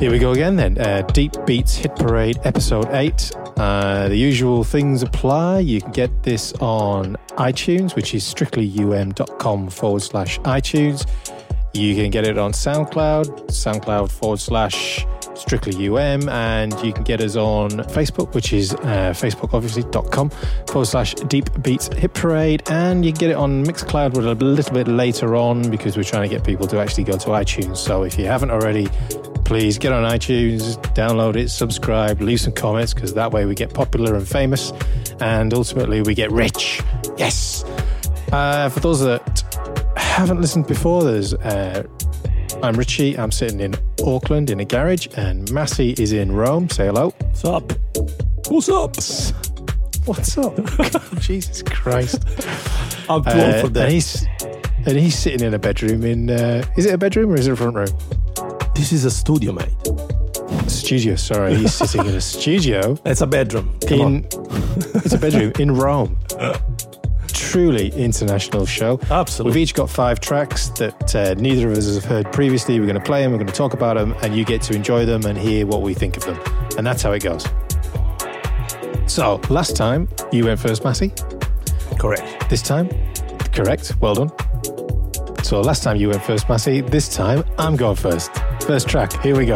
Here we go again then. Deep Beats Hit Parade episode 8. The usual things apply. You can get this on iTunes, which is strictlyum.com/iTunes. You can get it on SoundCloud, SoundCloud/strictlyum, and you can get us on Facebook, which is Facebook, obviously.com/Deep Beats Hit Parade, and you can get it on Mixcloud a little bit later on because we're trying to get people to actually go to iTunes. So if you haven't already, please get on iTunes, download it, subscribe, leave some comments, because that way we get popular and famous, and ultimately we get rich. Yes! For those that haven't listened before, I'm Richie. I'm sitting in Auckland in a garage, and Massey is in Rome. Say hello. What's up? What's up? What's up? Jesus Christ! I'm blown for that. And he's sitting in a bedroom in. Is it a bedroom or is it a front room? This is a studio, mate. Studio. Sorry, he's sitting in a studio. It's a bedroom. It's a bedroom in Rome. Truly international show. Absolutely. We've each got 5 tracks that neither of us have heard previously. We're going to play them, we're going to talk about them, and you get to enjoy them and hear what we think of them. And that's how it goes. So, last time, you went first, Massey? Correct. This time? Correct. Well done. So, last time you went first, Massey. This time, I'm going first. First track. Here we go.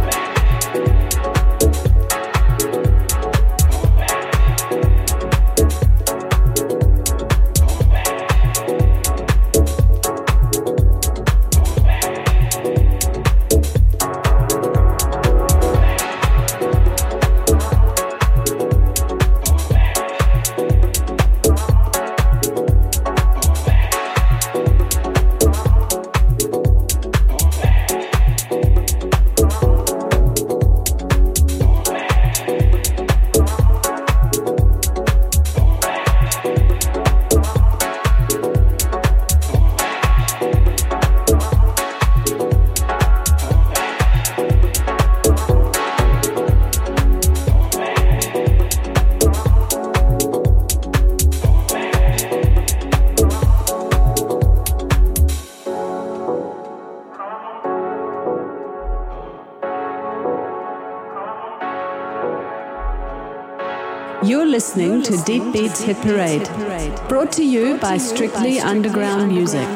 You're listening to Deep Beats Hit Parade, brought to you by Strictly Underground Music.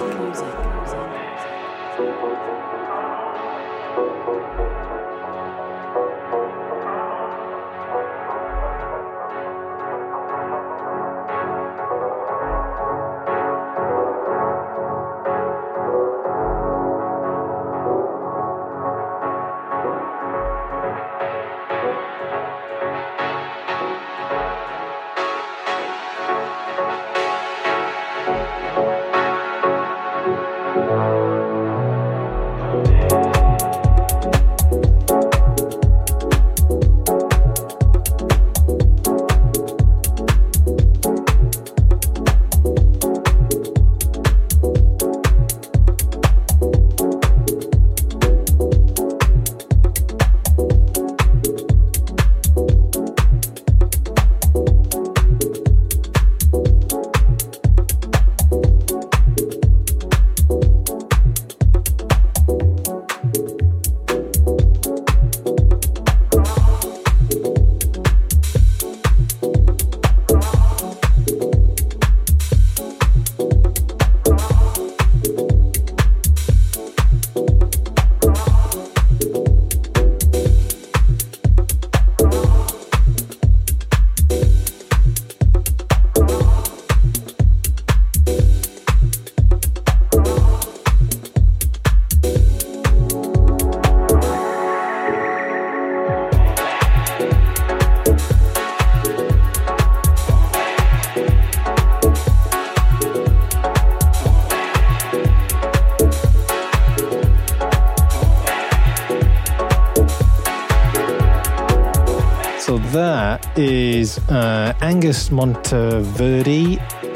That is Angus Monteverde.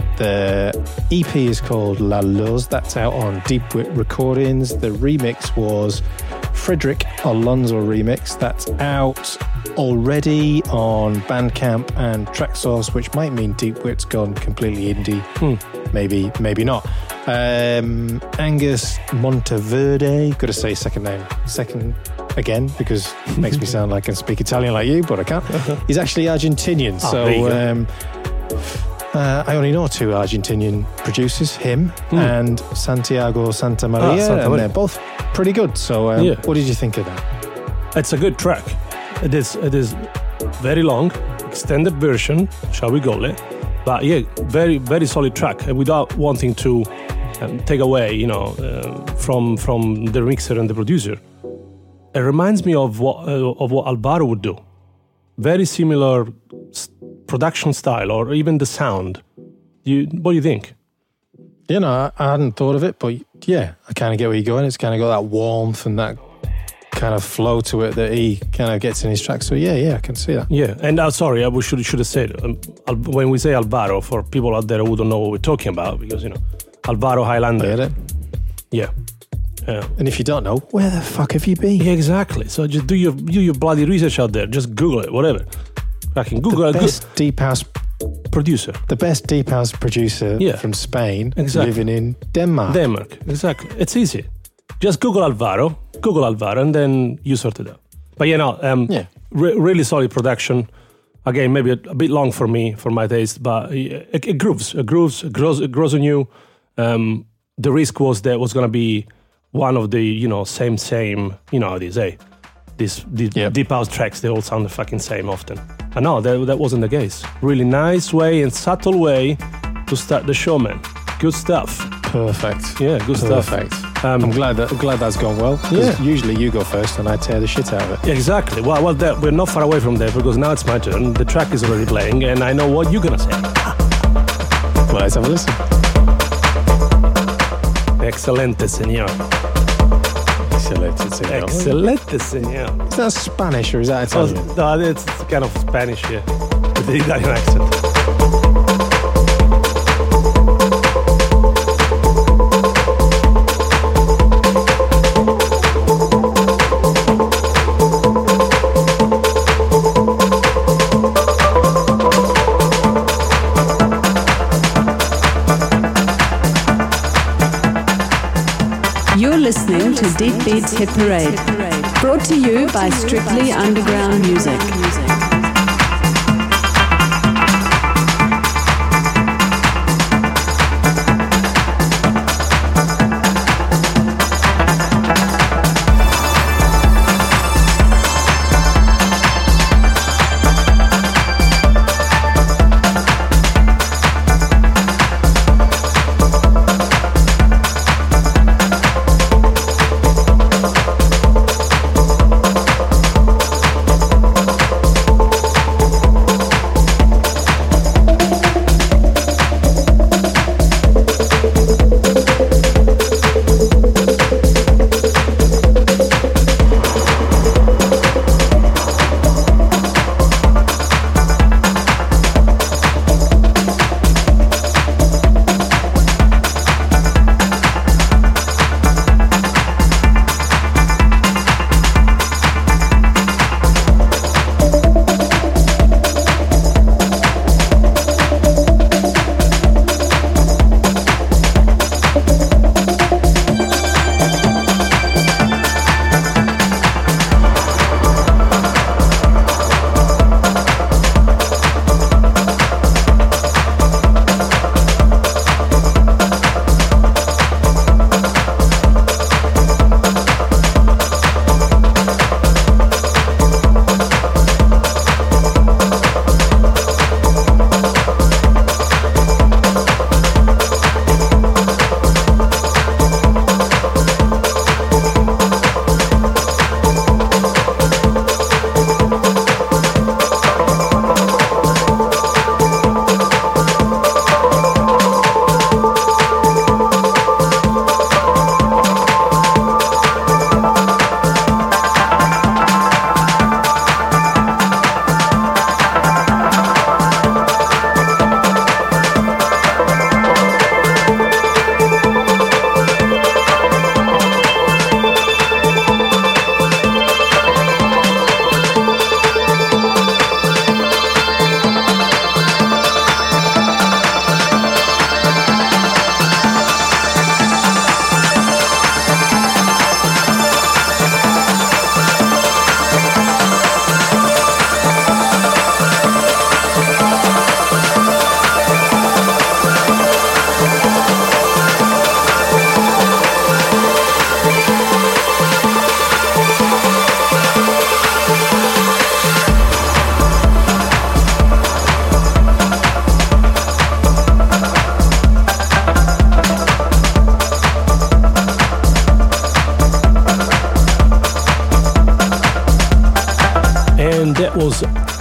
The EP is called La Luz. That's out on Deep Wit Recordings. The remix was Frederick Alonso remix. That's out already on Bandcamp and Traxsource, which might mean Deep Wit's gone completely indie. Maybe not. Angus Monteverde. Got to say second name. again, because it makes me sound like I can speak Italian like you, but I can't. He's actually Argentinian. I only know 2 Argentinian producers, him and Santiago Santamaria, and they're both pretty good. So what did you think of that? It's a good track. It is very long, extended version, shall we call it? But yeah, very, very solid track, without wanting to take away, from the mixer and the producer. It reminds me of what Alvaro would do. Very similar production style, or even the sound. What do you think? I hadn't thought of it, but yeah, I kind of get where you're going. It's kind of got that warmth and that kind of flow to it that he kind of gets in his tracks. So yeah, I can see that. Yeah, and sorry, I should have said, when we say Alvaro, for people out there who don't know what we're talking about, because, Alvaro Highlander. Yeah. And if you don't know, where the fuck have you been? Yeah, exactly. So just do your bloody research out there. Just Google it, whatever. I can Google the best deep house producer. The best deep house producer from Spain, living in Denmark. Exactly. It's easy. Just Google Alvaro, and then you sort it out. But really solid production. Again, maybe a bit long for me, for my taste, but it grooves. It grows on you. The risk was that it was going to be one of the, same, how they say. These deep house tracks, they all sound the fucking same often. And no, that wasn't the case. Really nice way and subtle way to start the show, man. Good stuff. Perfect. Yeah, good stuff. Perfect. I'm glad that's gone well. Yeah. Usually you go first and I tear the shit out of it. Exactly. Well, we're not far away from there, because now it's my turn. The track is already playing and I know what you're going to say. Well, let's have a listen. Excelente, señor. Excelente, señor. Is that Spanish or is that Italian? No, it's kind of Spanish, yeah. With the Italian accent. You're listening to Deep Beats Hit Parade, brought to you by Strictly Underground Music.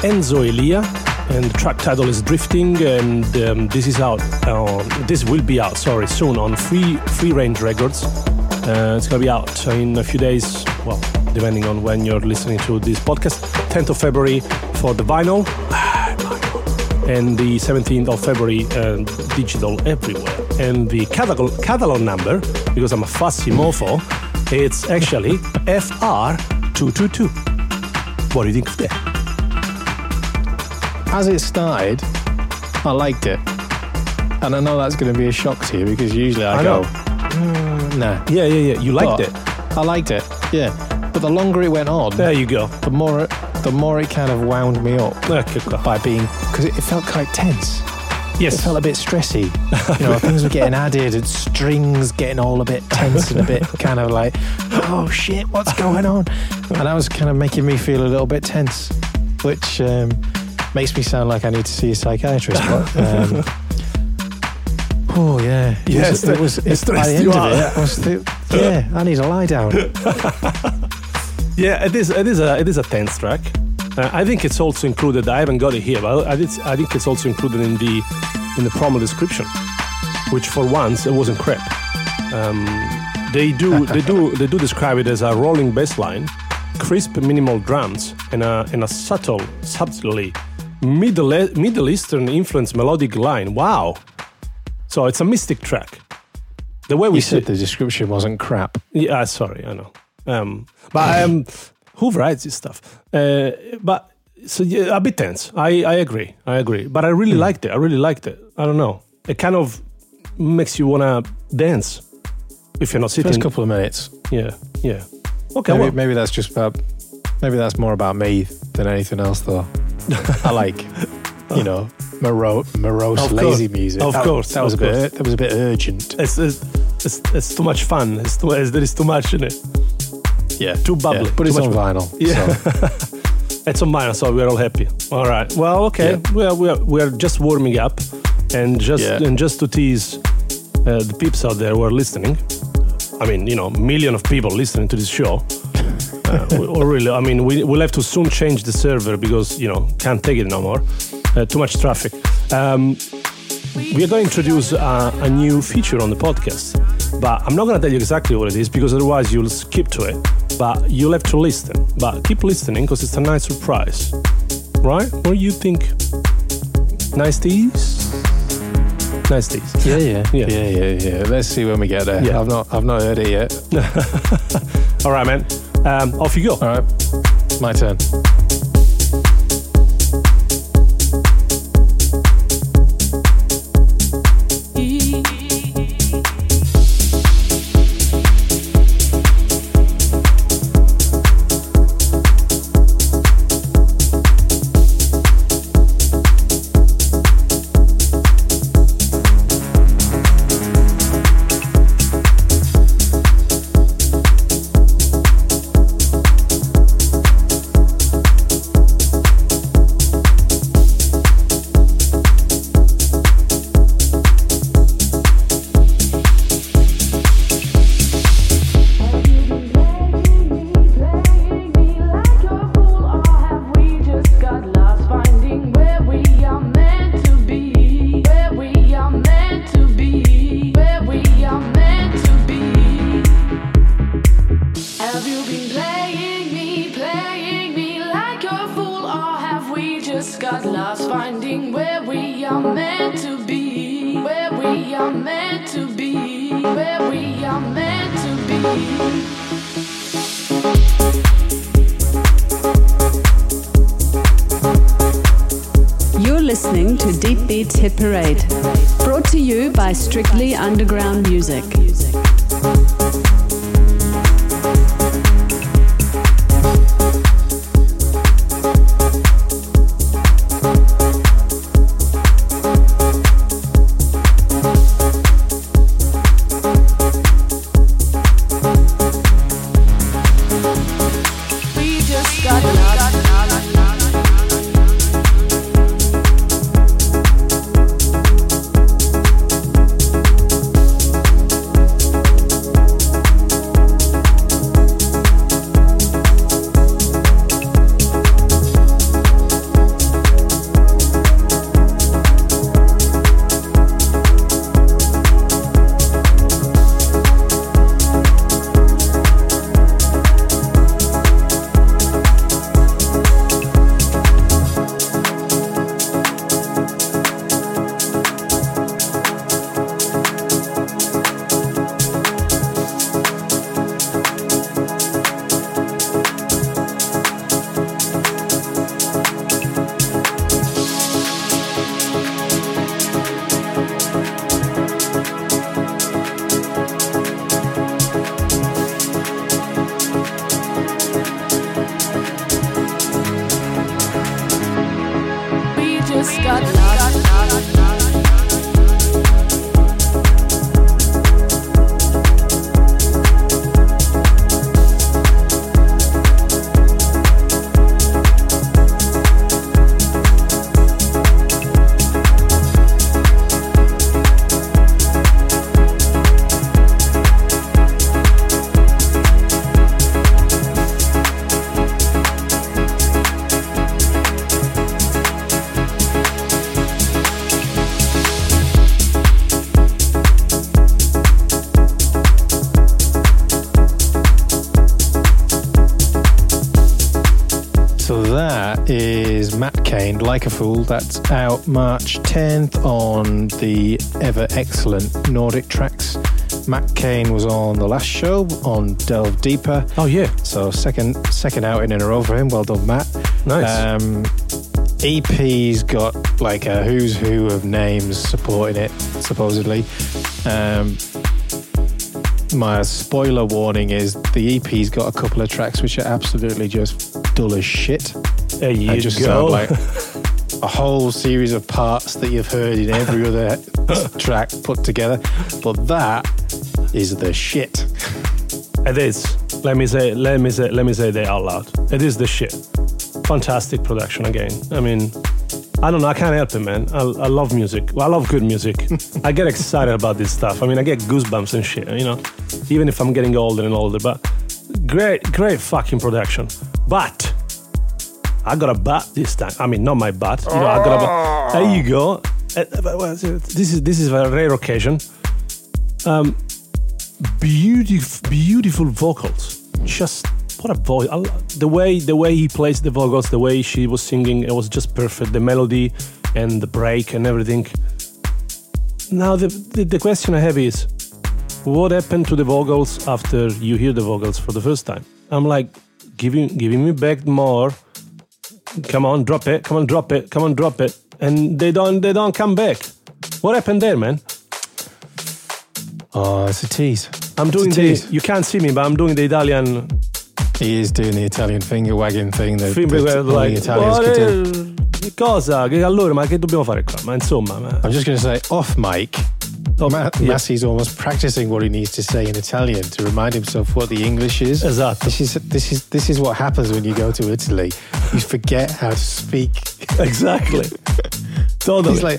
Enzo Elia, and the track title is Drifting, and this is out. This will be out, soon on Free Range Records. It's gonna be out in a few days. Well, depending on when you're listening to this podcast. 10th of February for the vinyl, and the 17th of February digital everywhere. And the catalog number, because I'm a fussy mofo, it's actually FR222. What do you think of that? As it started, I liked it. And I know that's going to be a shock to you, because usually I go, nah. Yeah. You liked it. I liked it, yeah. But the longer it went on, there you go. The more it kind of wound me up by being, because it felt quite tense. Yes. It felt a bit stressy. You know, things were getting added and strings getting all a bit tense and a bit kind of like, oh shit, what's going on? And that was kind of making me feel a little bit tense, which makes me sound like I need to see a psychiatrist. But, oh yeah, yes, it was by the end of it. I was I need to lie down. Yeah, it is a tense track. I think it's also included. I haven't got it here, but I think it's also included in the promo description, which for once it wasn't crap. They do describe it as a rolling bass line, crisp minimal drums, and a subtly Middle Eastern influenced melodic line. Wow! So it's a mystic track. The way we said the description wasn't crap. Yeah, sorry, I know. But who writes this stuff? But so yeah, a bit tense. I agree. But I really liked it. I don't know. It kind of makes you wanna dance if you're not sitting. First couple of minutes. Yeah. Okay. Maybe that's just about. Maybe that's more about me than anything else, though. I like, morose, lazy music. Of course, that was a bit urgent. It's too much fun. There is too much in it. Yeah, too bubbly. Yeah, but it's on vinyl. Yeah, so. It's on vinyl, so we're all happy. All right. Well, okay. Yeah. We are just warming up, and just to tease the peeps out there who are listening. I mean, million of people listening to this show. We'll have to soon change the server because, can't take it no more. Too much traffic. We are going to introduce a new feature on the podcast, but I'm not going to tell you exactly what it is because otherwise you'll skip to it, but you'll have to listen. But keep listening because it's a nice surprise. Right? What do you think? Nice tease? Nice tease. Yeah. Let's see when we get there. Yeah. I've not heard it yet. All right, man. Off you go. All right, my turn. Listening to Deep Beats Hit Parade, brought to you by Strictly Underground Music. is Matt Kane, Like a Fool. That's out March 10th on the ever excellent Nordic Tracks. Matt Kane was on the last show on Delve Deeper. Oh yeah. So second outing in a row for him. Well done, Matt. Nice. EP's got like a who's who of names supporting it, supposedly. My spoiler warning is the EP's got a couple of tracks which are absolutely just dull as shit. There you just go. sound like a whole series of parts that you've heard in every other track put together. But that is the shit. It is. Let me say that out loud. It is the shit. Fantastic production again. I mean, I don't know. I can't help it, man. I love music. Well, I love good music. I get excited about this stuff. I mean, I get goosebumps and shit, you know, even if I'm getting older and older. But great fucking production. But I got a bat this time. I mean, not my bat. You know, I got a bat. There you go. This is a rare occasion. Beautiful vocals. Just what a voice! The way he plays the vocals, the way she was singing, it was just perfect. The melody and the break and everything. Now the question I have is, what happened to the vocals after you hear the vocals for the first time? I'm like, giving me back more. Come on, drop it. Come on, drop it. Come on, drop it. And they don't come back. What happened there, man? Oh, it's a tease. I'm doing you can't see me, but I'm doing the Italian. He is doing the Italian finger wagging thing. The like, Italians could do. Cosa? Allora, ma che dobbiamo fare qua? Ma insomma, I'm just going to say off mic. Massey's almost practicing what he needs to say in Italian to remind himself what the English is. Esatto. This is what happens when you go to Italy. You forget how to speak. Exactly. Totally. He's like,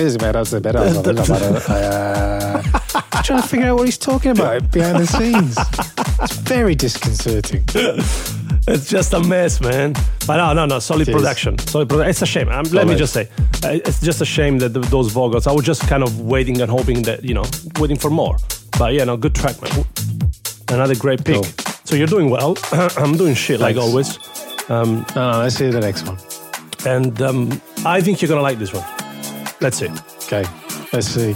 I'm trying to figure out what he's talking about behind the scenes. It's very disconcerting. It's just a mess, man. But no, solid production. It's a shame. Let me just say, it's just a shame that those vocals. I was just kind of waiting and hoping that, you know, waiting for more. But yeah, no, good track, man. Another great pick. Cool. So you're doing well. I'm doing shit. Thanks. Like always. Let's see the next one. And I think you're gonna like this one. Let's see. Okay, let's see.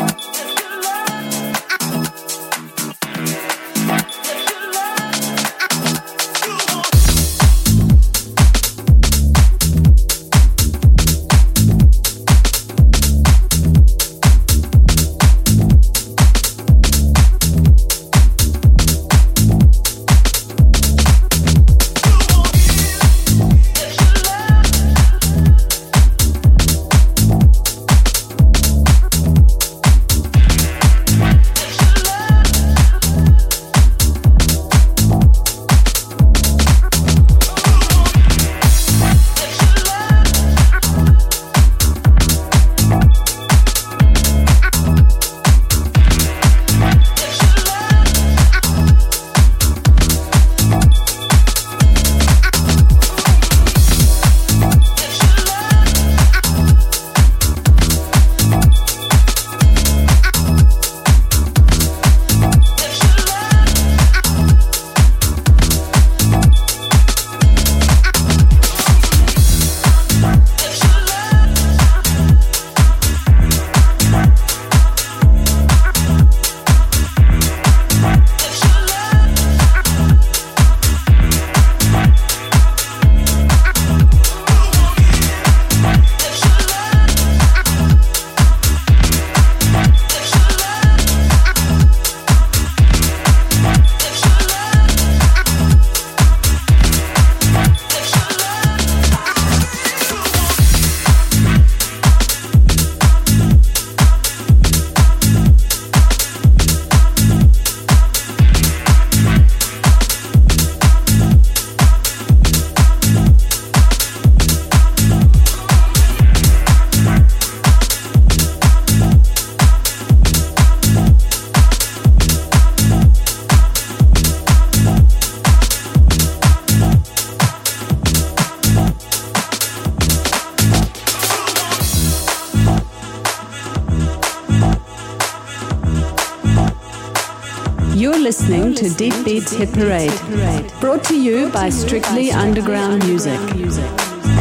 You're listening to Deep Beats Hit Parade, brought to you by Strictly Underground Music.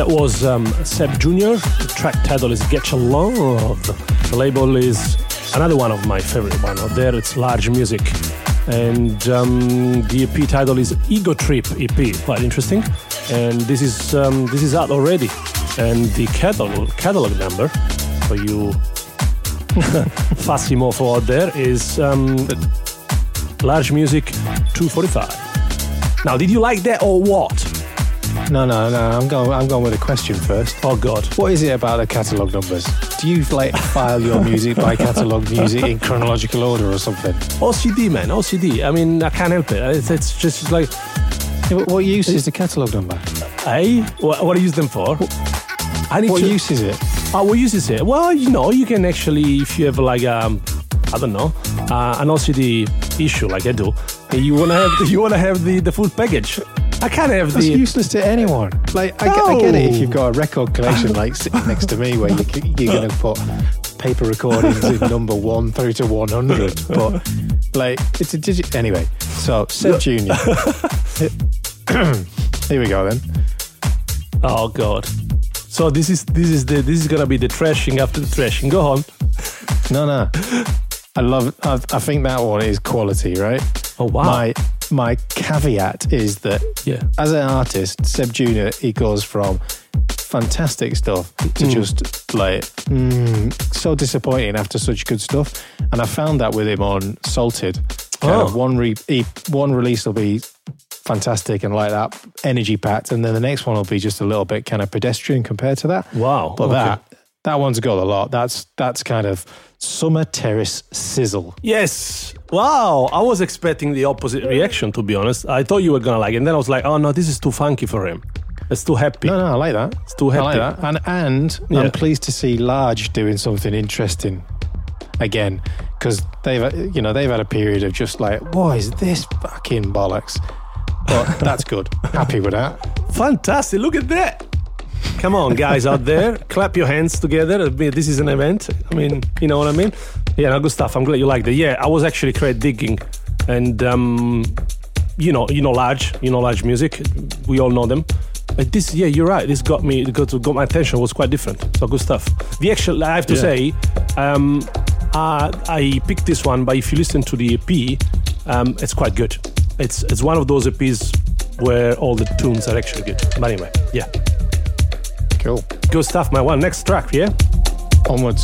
That was Seb Jr. The track title is Get Your Love. The label is another one of my favorite one out there. It's Large Music. And the EP title is Ego Trip EP. Quite interesting. And this is out already. And the catalog number for you fussy mofo out there is Large Music 245. Now, did you like that or what? No. I'm going with a question first. Oh God! What is it about the catalog numbers? Do you like file your music by catalog music in chronological order or something? OCD, man, OCD. I mean, I can't help it. It's just like. Yeah, what use is the catalog number? Hey, what do you use them for? What use is it? Oh, what use is it? Well, you can actually, if you have like I don't know, an OCD issue like I do, you wanna have the full package. I can't have That's useless to anyone. Like, I get it if you've got a record collection like sitting next to me where you're going to put paper recordings in number 1 through to 100. But, like, it's a digit. Anyway, so, Seb Jr. Here we go then. Oh, God. So this is going to be the trashing after the trashing. Go on. No. I think that one is quality, right? Oh, wow. My caveat is that as an artist, Seb Jr., he goes from fantastic stuff to just like so disappointing after such good stuff. And I found that with him on Salted. Kind of one release will be fantastic and like that, energy packed, and then the next one will be just a little bit kind of pedestrian compared to that. Wow. But that one's got a lot. That's kind of Summer Terrace sizzle. Yes. Wow. I was expecting the opposite reaction, to be honest. I thought you were going to like it. And then I was like, oh no, this is too funky for him. It's too happy. No, I like that. It's too happy. I like that. And I'm pleased to see Large doing something interesting again. Because they've had a period of just like, what is this fucking bollocks? But that's good. Happy with that. Fantastic. Look at that. Come on, guys out there. Clap your hands together. This is an event. I mean, you know what I mean? Yeah, no, good stuff. I'm glad you liked it. Yeah, I was actually quite digging. And, Large Music. We all know them. But this, you're right. This got my attention. It was quite different. So good stuff. I have to say, I picked this one, but if you listen to the EP, it's quite good. It's one of those EPs where all the tunes are actually good. But anyway, yeah. Cool. Good stuff, my one. Next track, yeah? Onwards.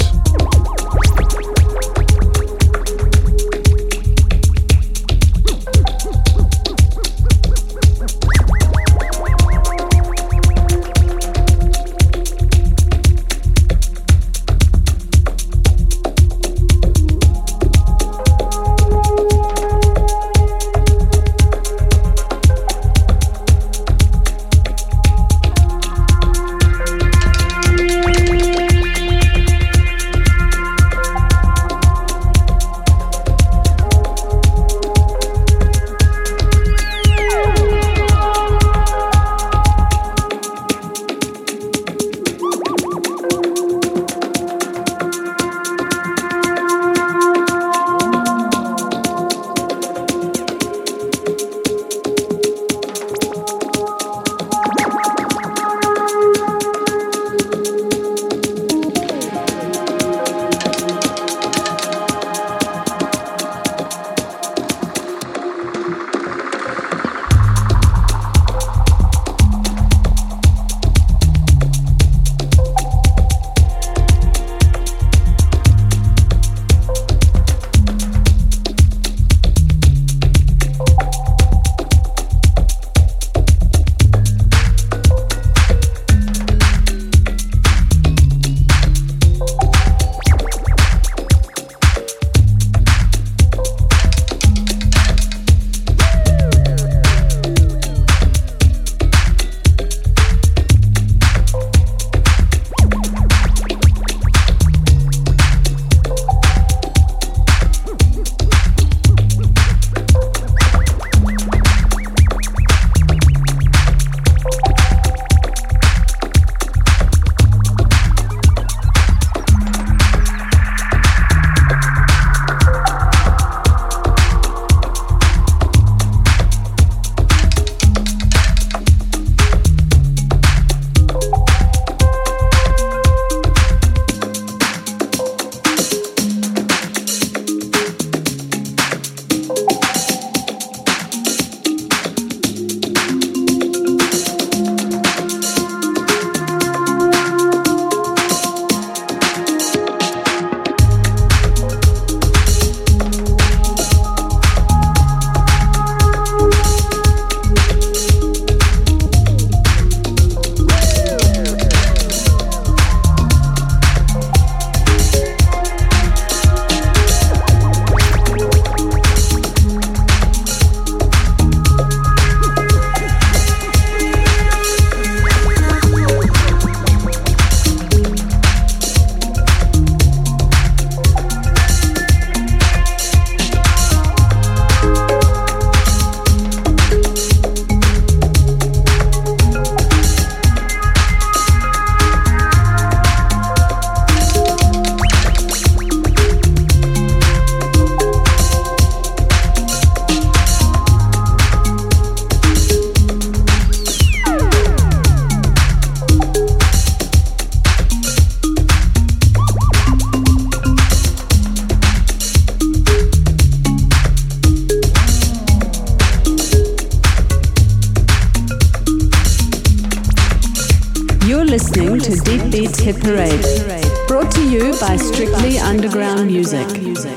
Deep Beats Hit Parade. Brought to you by Strictly Underground Music.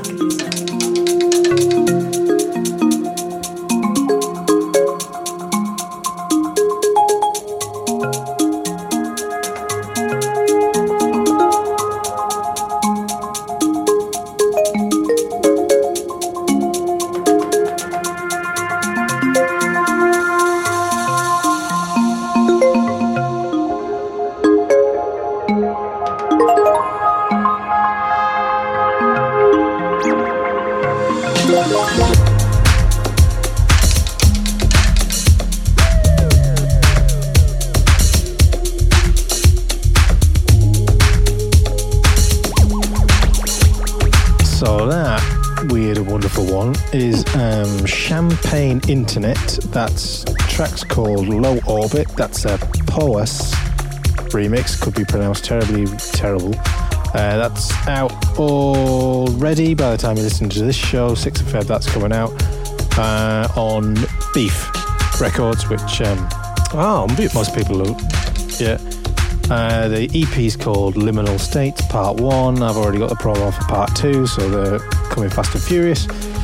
Is Champagne Internet. That's track's called Low Orbit. That's a Poas remix. Could be pronounced terribly terrible. That's out already by the time you listen to this show. 6th of Feb, that's coming out on Beef Records, which Beef. Most people know. Yeah. The EP is called Liminal State Part 1. I've already got the promo for Part 2, so they're coming fast and furious.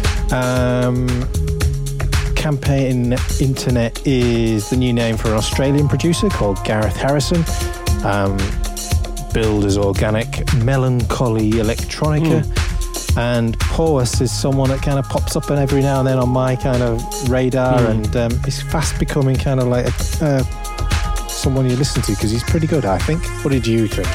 Campaign Internet is the new name for an Australian producer called Gareth Harrison. Billed as organic melancholy electronica. And Poas is someone that kind of pops up every now and then on my kind of radar, and is fast becoming kind of like someone you listen to because he's pretty good, I think. What did you think?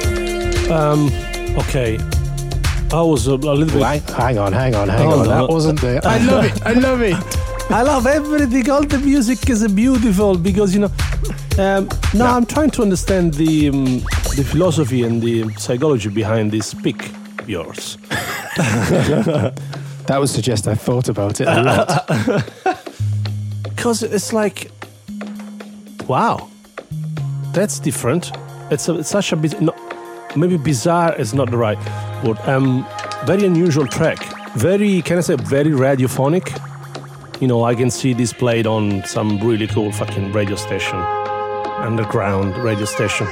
Okay. I was a little bit... Hang on. That wasn't there. I love it. I love everything. All the music is beautiful because, I'm trying to understand the philosophy and the psychology behind this pick of yours. That would suggest I thought about it a lot. Because it's like, wow, that's different. It's such a bit... maybe bizarre is not the right word. Very unusual track. Very radiophonic. I can see this played on some really cool fucking radio station, underground radio station.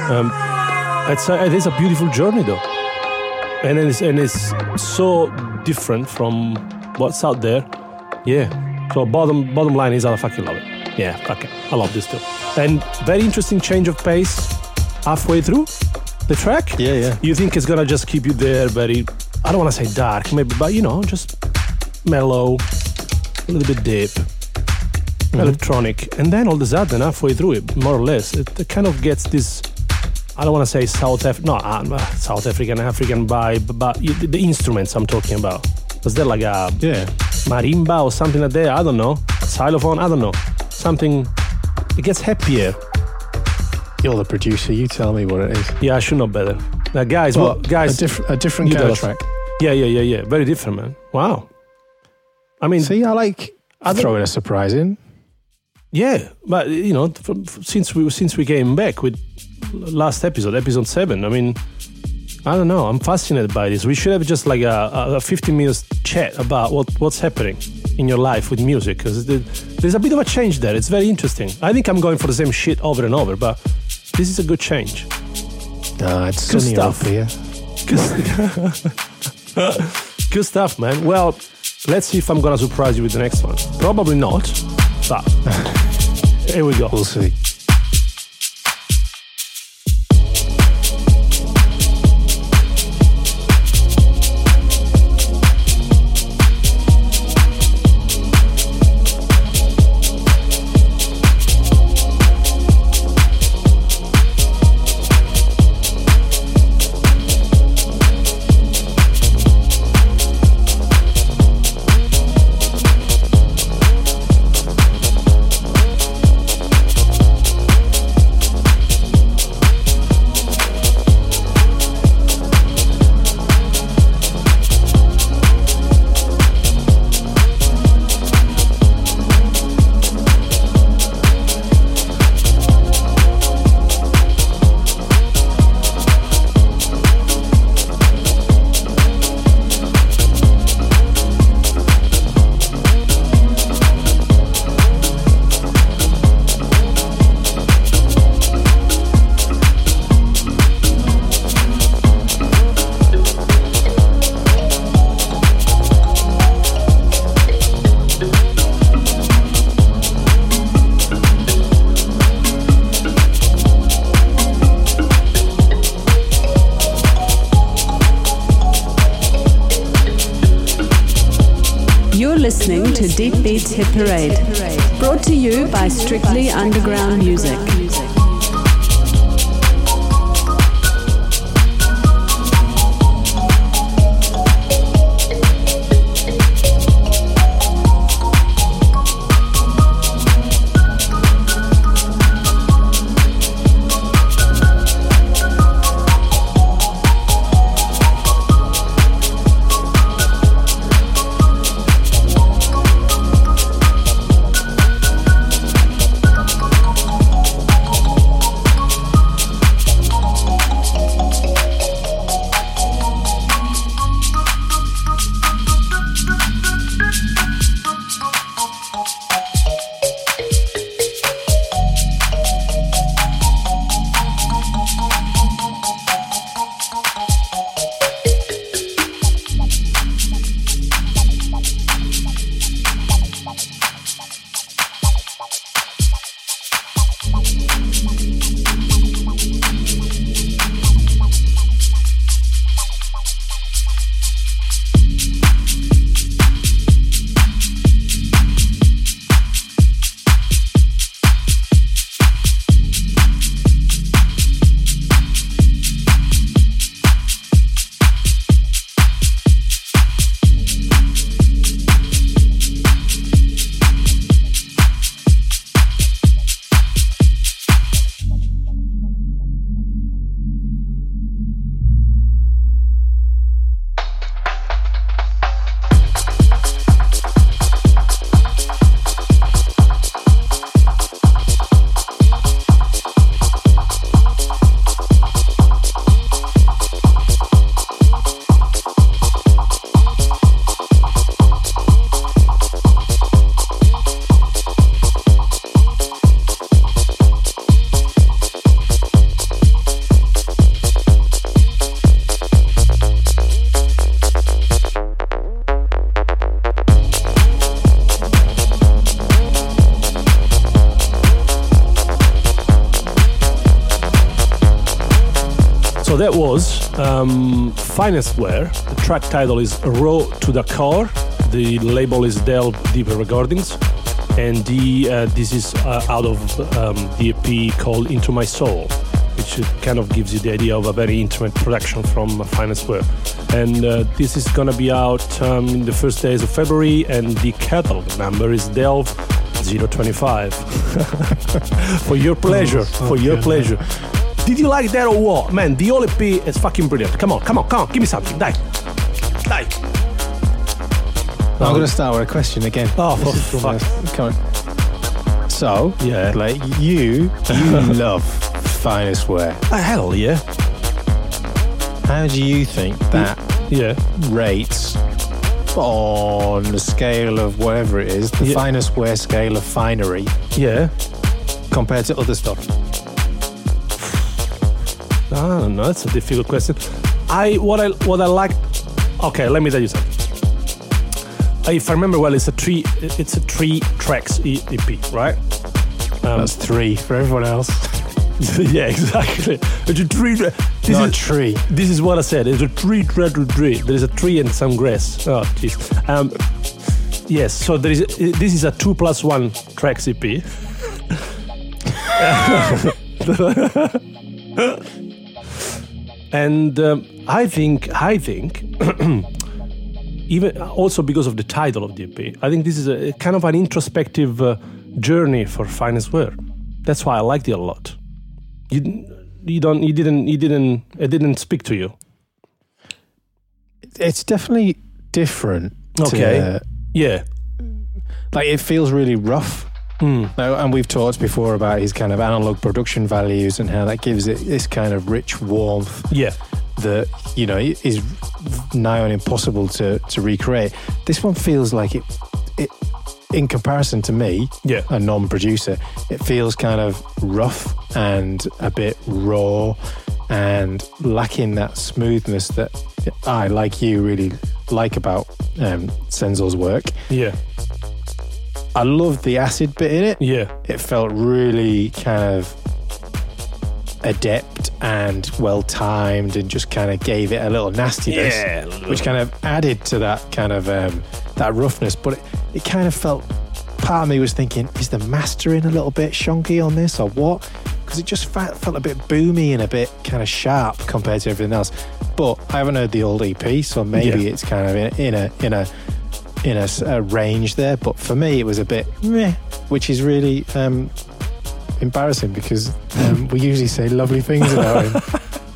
It is a beautiful journey though, and it's so different from what's out there. Yeah. So bottom line is I fucking love it. Yeah, fuck it. I love this too. And very interesting change of pace halfway through the track. Yeah. You think it's gonna just keep you there, very, I don't want to say dark, maybe, but just mellow, a little bit deep, electronic, and then all of a sudden halfway through it, more or less, it kind of gets this, I don't want to say South African vibe, but the instruments I'm talking about. Was there like a marimba or something like that? I don't know. Xylophone? I don't know. Something, it gets happier. You're the producer, you tell me what it is. Yeah, I should know better. Now, guys, a different kind of track. Yeah. Very different, man. Wow. I mean, see, I like throwing a surprise in. Yeah, but since we came back with last episode 7, I mean, I don't know. I'm fascinated by this. We should have just like a 15 minutes chat about what's happening in your life with music, because there's a bit of a change there. It's very interesting. I think I'm going for the same shit over and over, but this is a good change. It's good stuff here. Good stuff, man. Well, let's see if I'm gonna surprise you with the next one. Probably not, but here we go. We'll see. listening to Deep Beats Hit Parade, brought to you by Strictly Underground Music. So that was Finest Wear. The track title is Raw to the Core. The label is Delve Deeper Recordings. And this is out of the EP called Into My Soul, which kind of gives you the idea of a very intimate production from Finest Wear. And this is going to be out in the first days of February, and the catalog number is Delve 025. For your pleasure, for your pleasure. Did you like that or what? Man, the whole EP is fucking brilliant. Come on, give me something. Dai. I'm going to start with a question again. Oh, for fuck. Come on. So, yeah, like you love Finest Wear. Hell yeah. How do you think that rates on the scale of whatever it is, the Finest Wear scale of finery? Yeah. Compared to other stuff? I don't know. That's a difficult question. What I like. Okay, let me tell you something. If I remember well, it's a three tracks EP, right? That's three for everyone else. Yeah, exactly. It's a three. Tree. This is what I said. It's a tree. There is a tree and some grass. Oh, jeez. Yes. So there is. This is a 2+1 tracks EP. And I think, even also because of the title of the EP, I think this is a kind of an introspective journey for Finest Wear. That's why I liked it a lot. It didn't speak to you. It's definitely different. Okay. Yeah. Like it feels really rough. And we've talked before about his kind of analog production values and how that gives it this kind of rich warmth. Yeah. That, you know, is nigh on impossible to recreate. This one feels like it in comparison to me, a non-producer, it feels kind of rough and a bit raw and lacking that smoothness that I, like you, really like about Senzo's work. Yeah. I loved the acid bit in it. Yeah. It felt really kind of adept and well-timed and just kind of gave it a little nastiness, which kind of added to that kind of that roughness, but it kind of felt, part of me was thinking, is the mastering a little bit shonky on this or what? Because it just felt a bit boomy and a bit kind of sharp compared to everything else. But I haven't heard the old EP, so maybe it's kind of in a range there. But for me, it was a bit meh, which is really embarrassing because we usually say lovely things about him.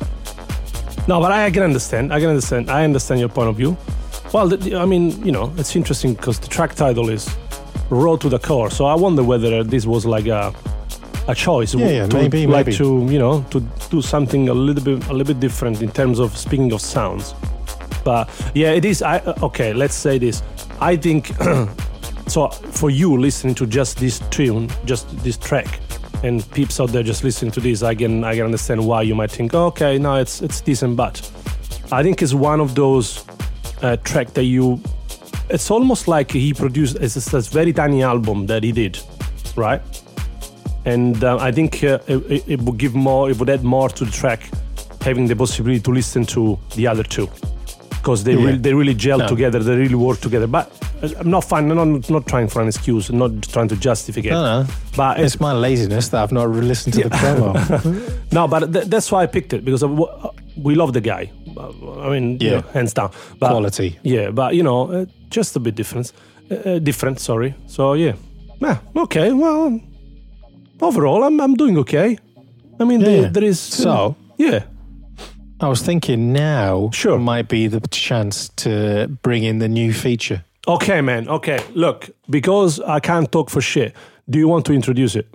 No, but I can understand. I understand your point of view. Well, I mean, you know, it's interesting because the track title is Road to the Core. So I wonder whether this was like a choice. Maybe. To, you know, to do something a little bit different in terms of speaking of sounds. But yeah, it is. Okay, let's say this. I think so. For you listening to just this tune, just this track, and peeps out there just listening to this, I can understand why you might think, okay, no, it's decent, but I think it's one of those track that it's almost like he produced. It's this very tiny album that he did, right? And I think it would give more. It would add more to the track, having the possibility to listen to the other two, because they really gel together. They really work together. But I'm not trying for an excuse. I'm not trying to justify it. No. But it's my laziness that I've not listened to the promo. No, but that's why I picked it, because we love the guy. I mean, you know, hands down. But, quality. Yeah, but you know, just a bit different. Sorry. So yeah. Okay. Well, overall, I'm doing okay. I mean, there is. So yeah. I was thinking now might be the chance to bring in the new feature. Okay, man. Okay, look, because I can't talk for shit, do you want to introduce it?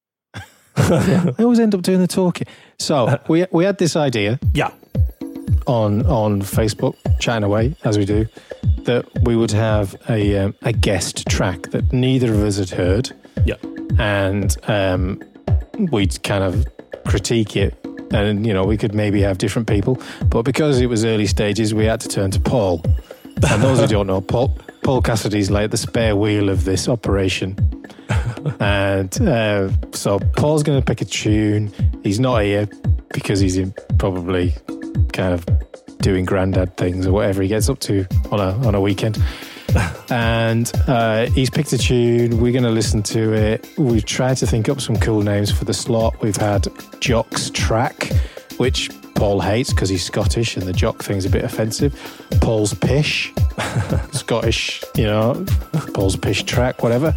I always end up doing the talking. So we had this idea. Yeah. On Facebook, chatting away as we do, that we would have a guest track that neither of us had heard. Yeah. And we'd kind of critique it. And, you know, we could maybe have different people. But because it was early stages, we had to turn to Paul. And those who don't know, Paul Cassidy's like the spare wheel of this operation. And so Paul's going to pick a tune. He's not here because he's probably kind of doing granddad things or whatever he gets up to on a weekend. And he's picked a tune. We're going to listen to it. We've tried to think up some cool names for the slot. We've had Jock's Track, which Paul hates because he's Scottish and the Jock thing's a bit offensive. Paul's Pish, Scottish, you know, Paul's Pish Track, whatever.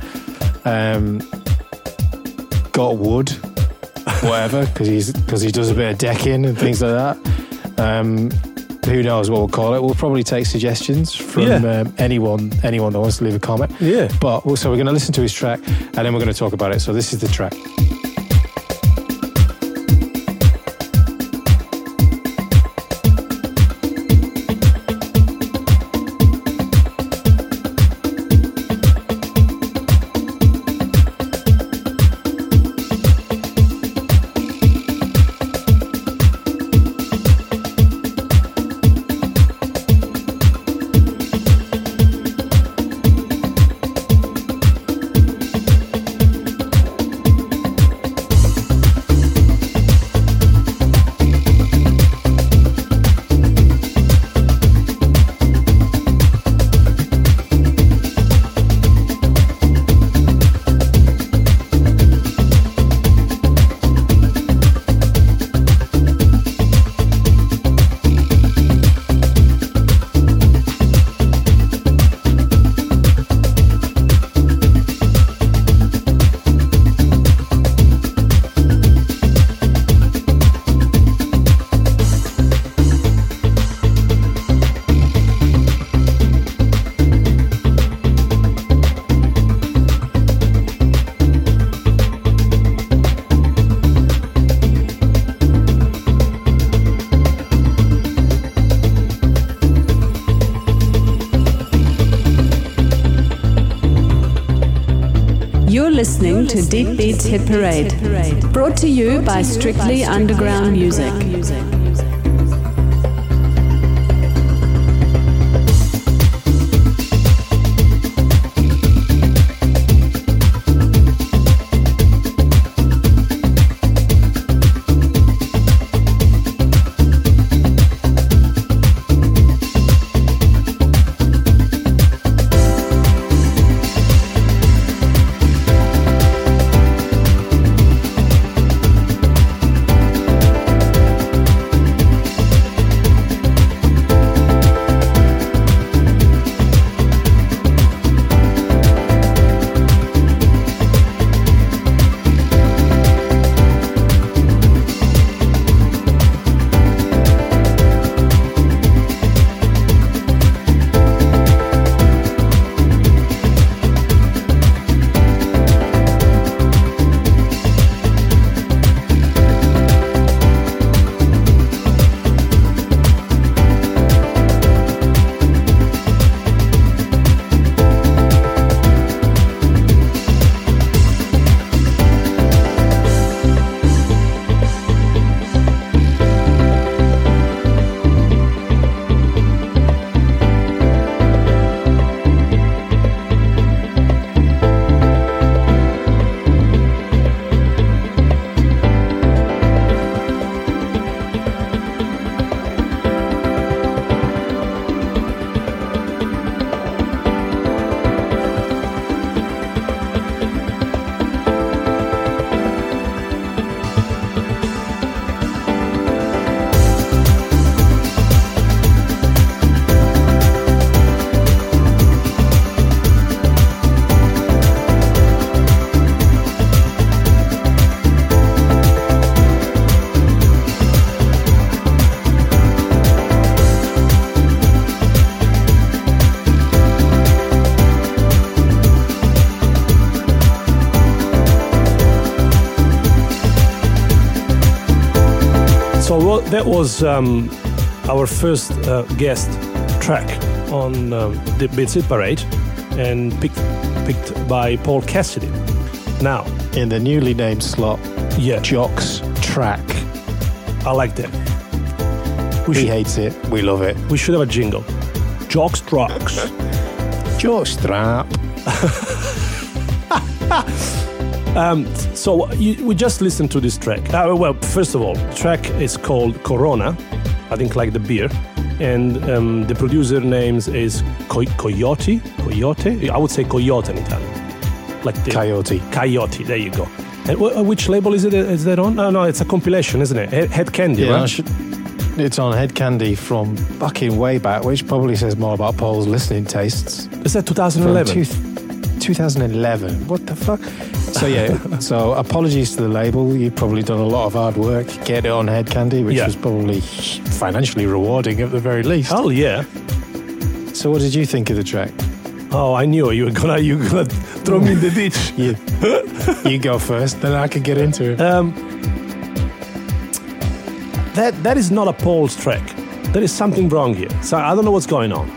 Got Wood, whatever, because he does a bit of decking and things like that. Who knows what we'll call it? We'll probably take suggestions from anyone that wants to leave a comment. Yeah. But so we're going to listen to his track and then we're going to talk about it. So this is the track. Listening to Deep Beats Hit Parade, brought to you by Strictly Underground Music. that was our first guest track on the Beats Hit Parade, and picked by Paul Cassidy. Now, in the newly named slot, Jocks Track. I like that. He hates it. We love it. We should have a jingle. Jocks Tracks. Jocks Trap. So we just listened to this track. Well, first of all, the track is called Corona, I think like the beer, and the producer names is Coyote. I would say Coyote in Italian, like the Coyote. There you go. And which label is it? Is that on? No, it's a compilation, isn't it? Head Candy, right? It's on Head Candy from fucking way back, which probably says more about Paul's listening tastes. Is that 2011? 2011. What the fuck? So so apologies to the label. You've probably done a lot of hard work getting it on Head Candy, which was probably financially rewarding at the very least. Oh yeah. So what did you think of the track? Oh, I knew you were gonna throw me in the ditch. You go first, then I can get into it. That is not a Paul's track. There is something wrong here. So I don't know what's going on.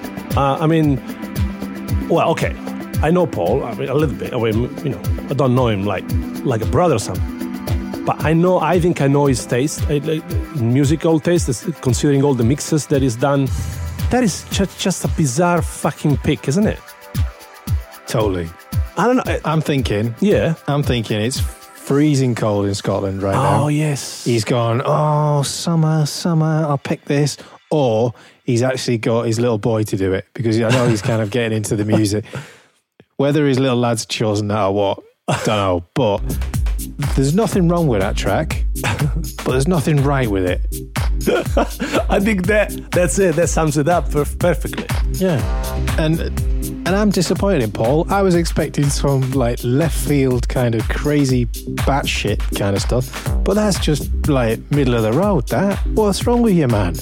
Okay. I know Paul, a little bit. I don't know him like a brother or something. But I think I know his taste, musical taste, considering all the mixes that he's done. That is just a bizarre fucking pick, isn't it? Totally. I don't know. I'm thinking it's freezing cold in Scotland right now. Oh, yes. He's gone, summer, I'll pick this. Or he's actually got his little boy to do it, because I know he's kind of getting into the music. Whether his little lad's chosen that or what, don't know. But there's nothing wrong with that track, but there's nothing right with it. I think that's it. That sums it up perfectly. Yeah. And I'm disappointed in Paul. I was expecting some like left field kind of crazy batshit kind of stuff, but that's just like middle of the road. What's wrong with you, man?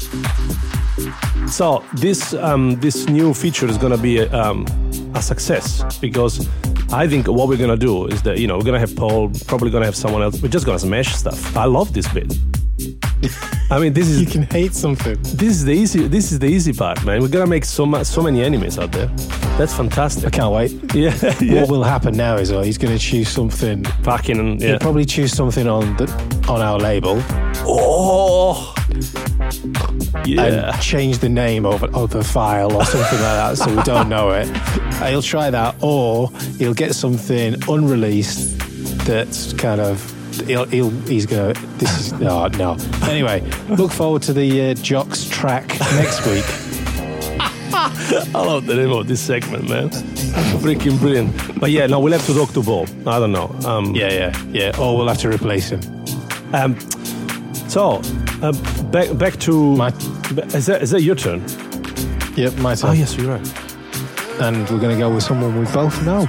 So this new feature is going to be a success, because I think what we're going to do is that, we're going to have Paul, probably going to have someone else. We're just going to smash stuff. I love this bit. This is... You can hate something. This is the easy part, man. We're going to make so many enemies out there. That's fantastic. I can't wait. Yeah. What will happen now is he's going to choose something. He'll probably choose something on our label. Oh... Yeah. And change the name of the file or something like that, so we don't know it. He'll try that, or he'll get something unreleased that's kind of he's gonna. This is no. Anyway, look forward to the Jocks Track next week. I love the name of this segment, man. Freaking brilliant. But we'll have to talk to Bob. I don't know. Yeah. Or we'll have to replace him. So, back to... Is that your turn? Yep, my turn. Oh, yes, you're right. And we're going to go with someone we both know.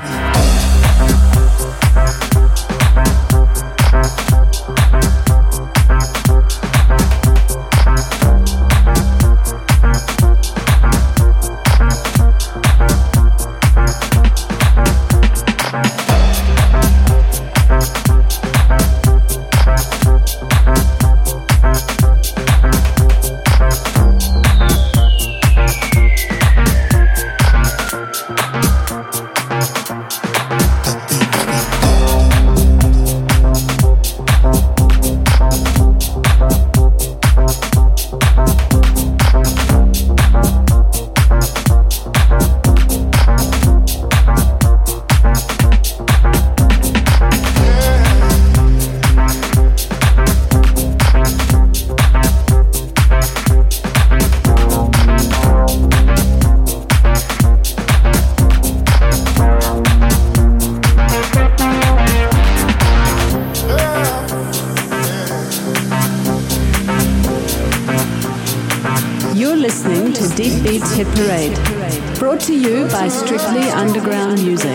Deep Beats Hit Parade. Brought to you by Strictly Underground Music.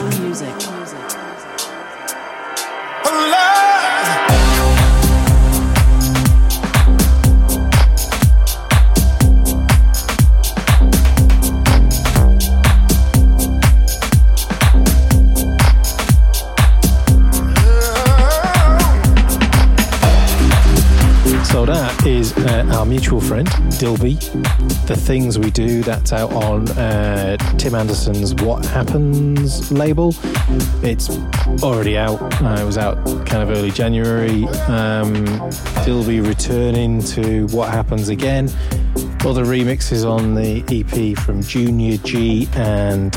So that is friend, Dilby. The Things We Do, that's out on Tim Anderson's What Happens label. It's already out. It was out kind of early January. Dilby returning to What Happens again. Other remixes on the EP from Junior G and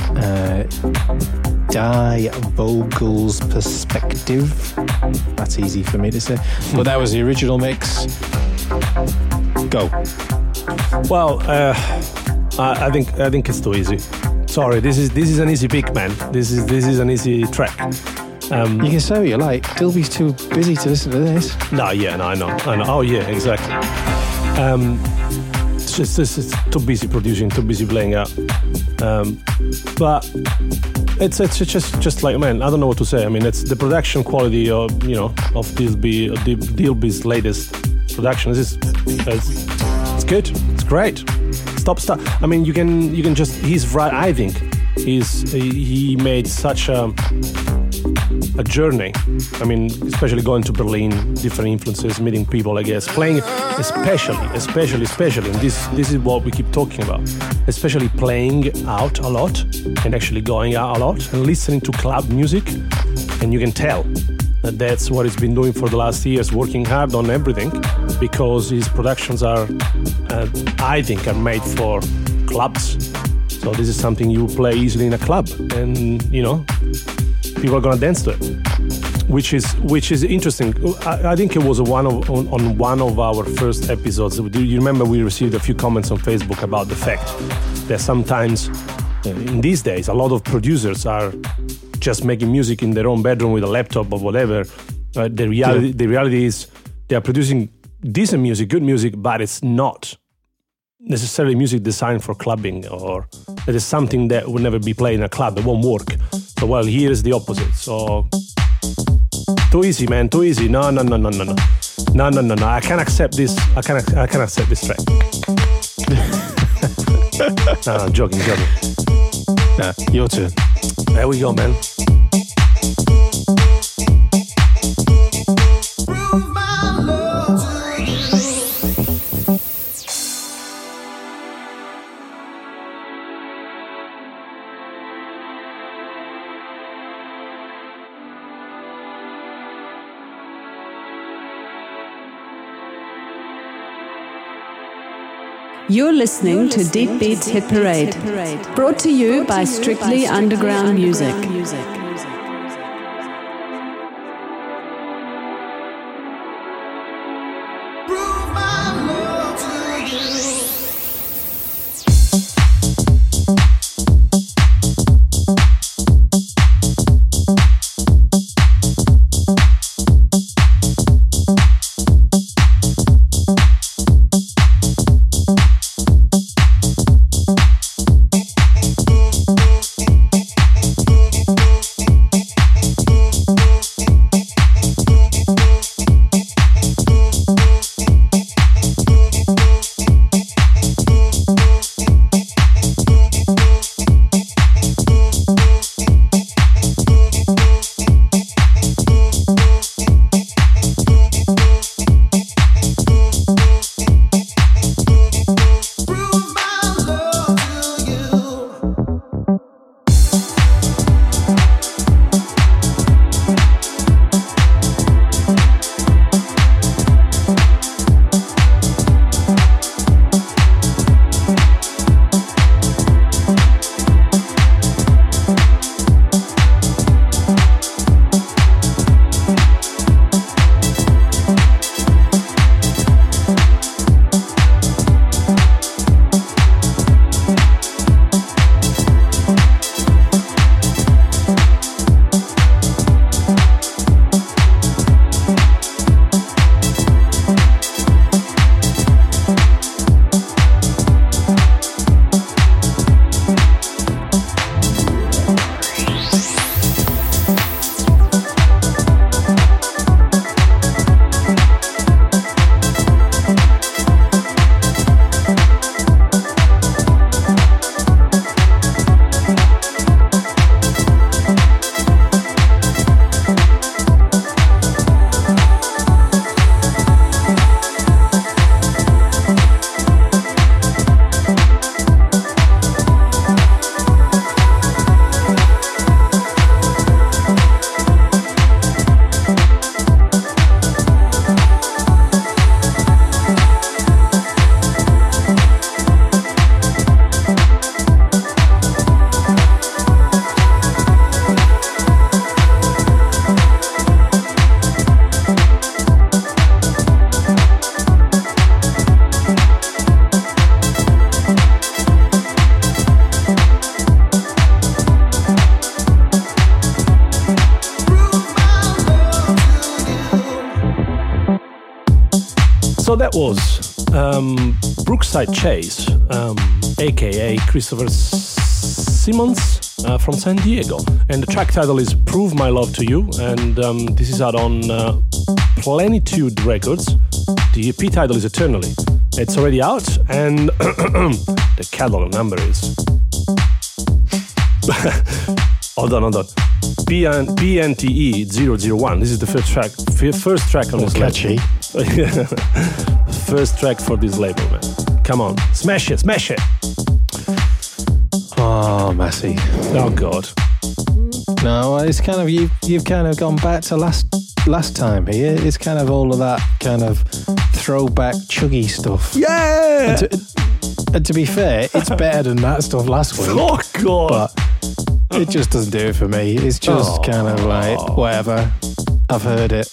Die Vogel's Perspective. That's easy for me to say. But that was the original mix. Go. Well, I think it's too easy. Sorry, this is an easy pick, man. This is an easy track. You can say what you like. Dilby's too busy to listen to this. I know. Oh yeah, exactly. It's too busy producing, too busy playing out. But it's just like, man, I don't know what to say. I mean, it's the production quality of Dilby's latest production. It's good. It's great. Stop. I mean, you can just. He's right. I think he made such a journey. I mean, especially going to Berlin, different influences, meeting people, I guess, playing, especially, and this is what we keep talking about, especially playing out a lot and actually going out a lot and listening to club music, and you can tell that that's what he's been doing for the last years, working hard on everything, because his productions are, I think, are made for clubs. So this is something you play easily in a club, and people are gonna dance to it, which is interesting. I think it was on one of our first episodes. Do you remember we received a few comments on Facebook about the fact that sometimes in these days a lot of producers are just making music in their own bedroom with a laptop or whatever. The reality is they are producing decent music, good music, but it's not necessarily music designed for clubbing, or it is something that would never be played in a club. It won't work. So, well, here's the opposite. So, too easy, man. Too easy. No. I can't accept this. I can't accept this track. No, I'm joking. Nah, your turn. There we go, man. You're listening to Deep Beats Hit Parade, brought to you by Strictly Underground Music. that was Brookside Chase, aka Christopher Simmons from San Diego. And the track title is Prove My Love to You, and this is out on Plenitude Records. The EP title is Eternally. It's already out, and the catalog number is... Hold on. PNTE 001. This is the first track on this catchy. label. First track for this label, man. Come on, smash it. Oh, Massey. Oh God. No, it's kind of you've kind of gone back to last time here. It's kind of all of that kind of throwback chuggy stuff. Yeah. And to be fair, it's better than that stuff last week. Oh God. But it just doesn't do it for me. It's just kind of like whatever. I've heard it.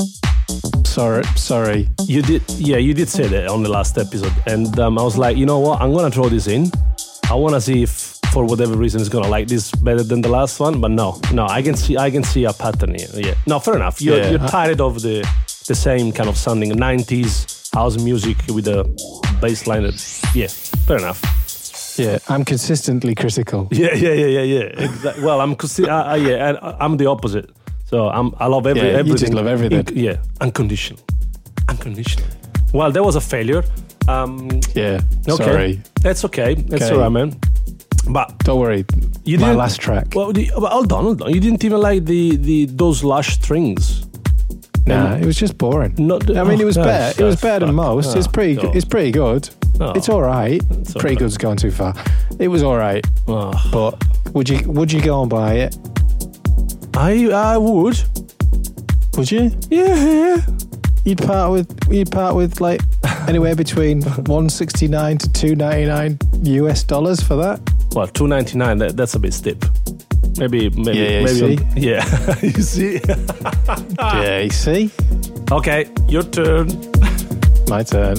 Sorry. You did say that on the last episode, and I was like, you know what? I'm gonna throw this in. I want to see if, for whatever reason, it's gonna like this better than the last one. But no, I can see a pattern here. Yeah, no, fair enough. You're tired of the same kind of sounding 90s house music with a bass line. Yeah, fair enough. Yeah, I'm consistently critical. Yeah. Exactly. Well, I'm the opposite. So I love everything. You just love everything. Unconditional. Well, that was a failure. Okay. Sorry. That's okay. That's all right, man. But don't worry. My last track. Well, hold on. You didn't even like those lush strings. Nah, it was just boring. It was better. It was better than most. It's pretty good. Oh. It's all right. Pretty good's gone too far. It was all right. Oh. But would you go and buy it? I would. Would you? Yeah. You'd part with like anywhere between $169 to $299 US for that. Well, $299. That's a bit steep. Maybe. Yeah. You see. Yeah. You see. Okay, your turn. My turn.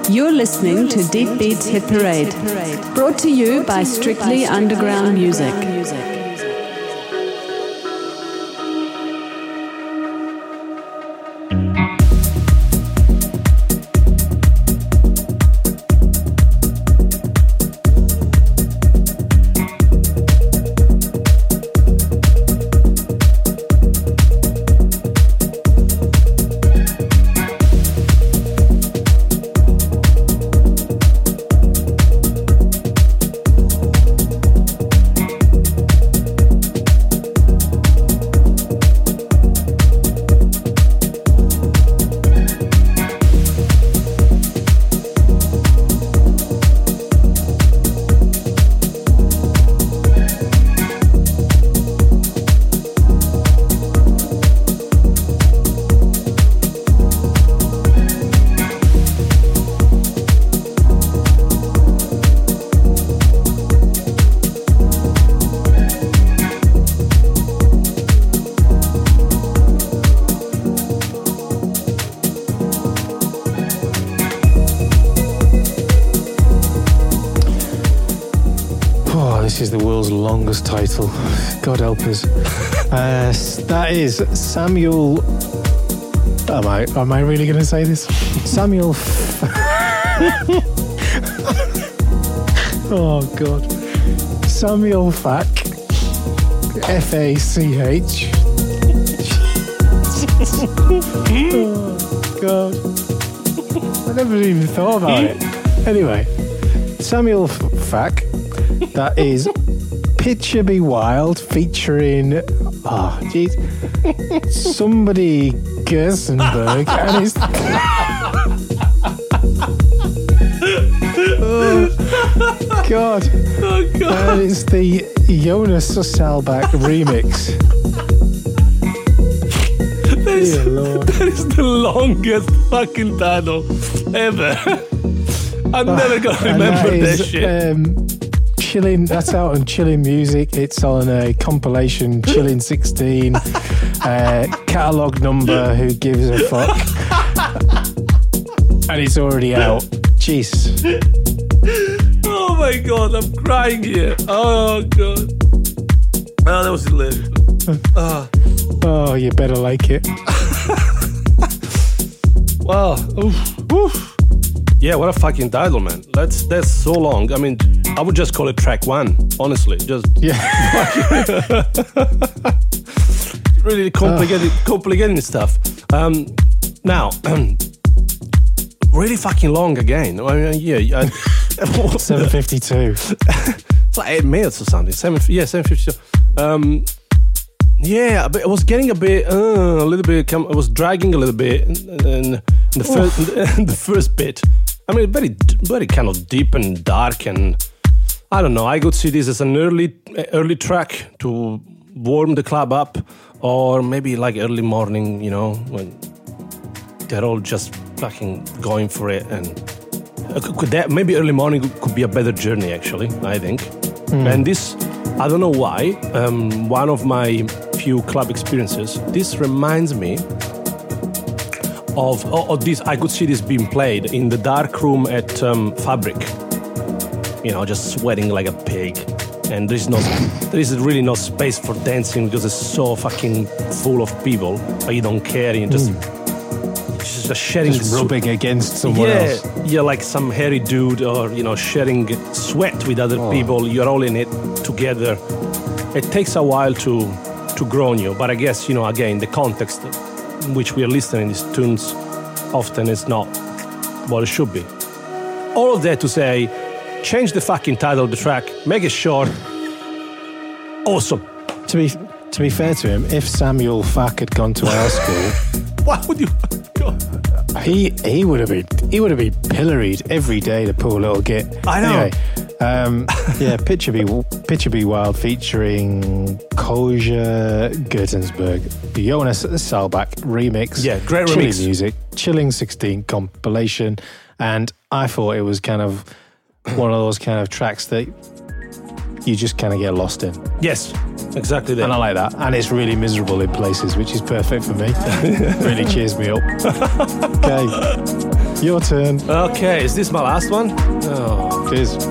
You're listening to Deep Beats Hit Parade, brought to you by Strictly Underground Music. This is the world's longest title. God help us. That is Samuel. Am I really going to say this? Samuel. Oh God. Samuel Fach. F-A-C-H. Oh God. I never even thought about it. Anyway, Samuel Fach. That is Picture Be Wild featuring somebody Gerstenberg and it's oh God. And it's the Jonas Salbach remix. That is the longest fucking title ever. I'm never gonna remember this shit. Chilling, that's out on Chilling Music. It's on a compilation, Chilling 16, catalogue number, who gives a fuck? And it's already out. Jeez. Oh my God, I'm crying here. Oh God. Oh, that was hilarious. Oh, you better like it. Wow. Oof. Oof. Yeah, what a fucking title, man. That's so long. I mean, I would just call it track one, honestly. Just really complicating stuff. Now, really fucking long again. I mean, 7:52. It's like 8 minutes or something. 7:52. Yeah, but it was getting a little bit. It was dragging a little bit in the first bit. I mean, very kind of deep and dark, and I don't know. I could see this as an early track to warm the club up, or maybe like early morning, you know, when they're all just fucking going for it. And maybe early morning could be a better journey, actually, I think. And this, I don't know why, one of my few club experiences, this reminds me of this. I could see this being played in the dark room at Fabric, you know, just sweating like a pig, and there is really no space for dancing because it's so fucking full of people, but you don't care, you just sharing, just rubbing against someone else. Yeah, like some hairy dude, or you know, sharing sweat with other people. You're all in it together. It takes a while to grow on you, but I guess, you know, again, the context in which we are listening these tunes often is not what it should be. All of that to say, change the fucking title of the track, make it short. Awesome. To be fair to him, if Samuel Fach had gone to our school, why would you? He would have been pilloried every day, the poor little git. I know. Anyway, Picture Be Wild featuring Koja Gertensberg, Jonas Salbach remix. Yeah, great Chilling remix. Music, Chilling 16 compilation, and I thought it was kind of one of those kind of tracks that you just kind of get lost in. Yes, exactly that. And I like that. And it's really miserable in places, which is perfect for me. Really cheers me up. Okay. Your turn. Okay, is this my last one? Oh, it is.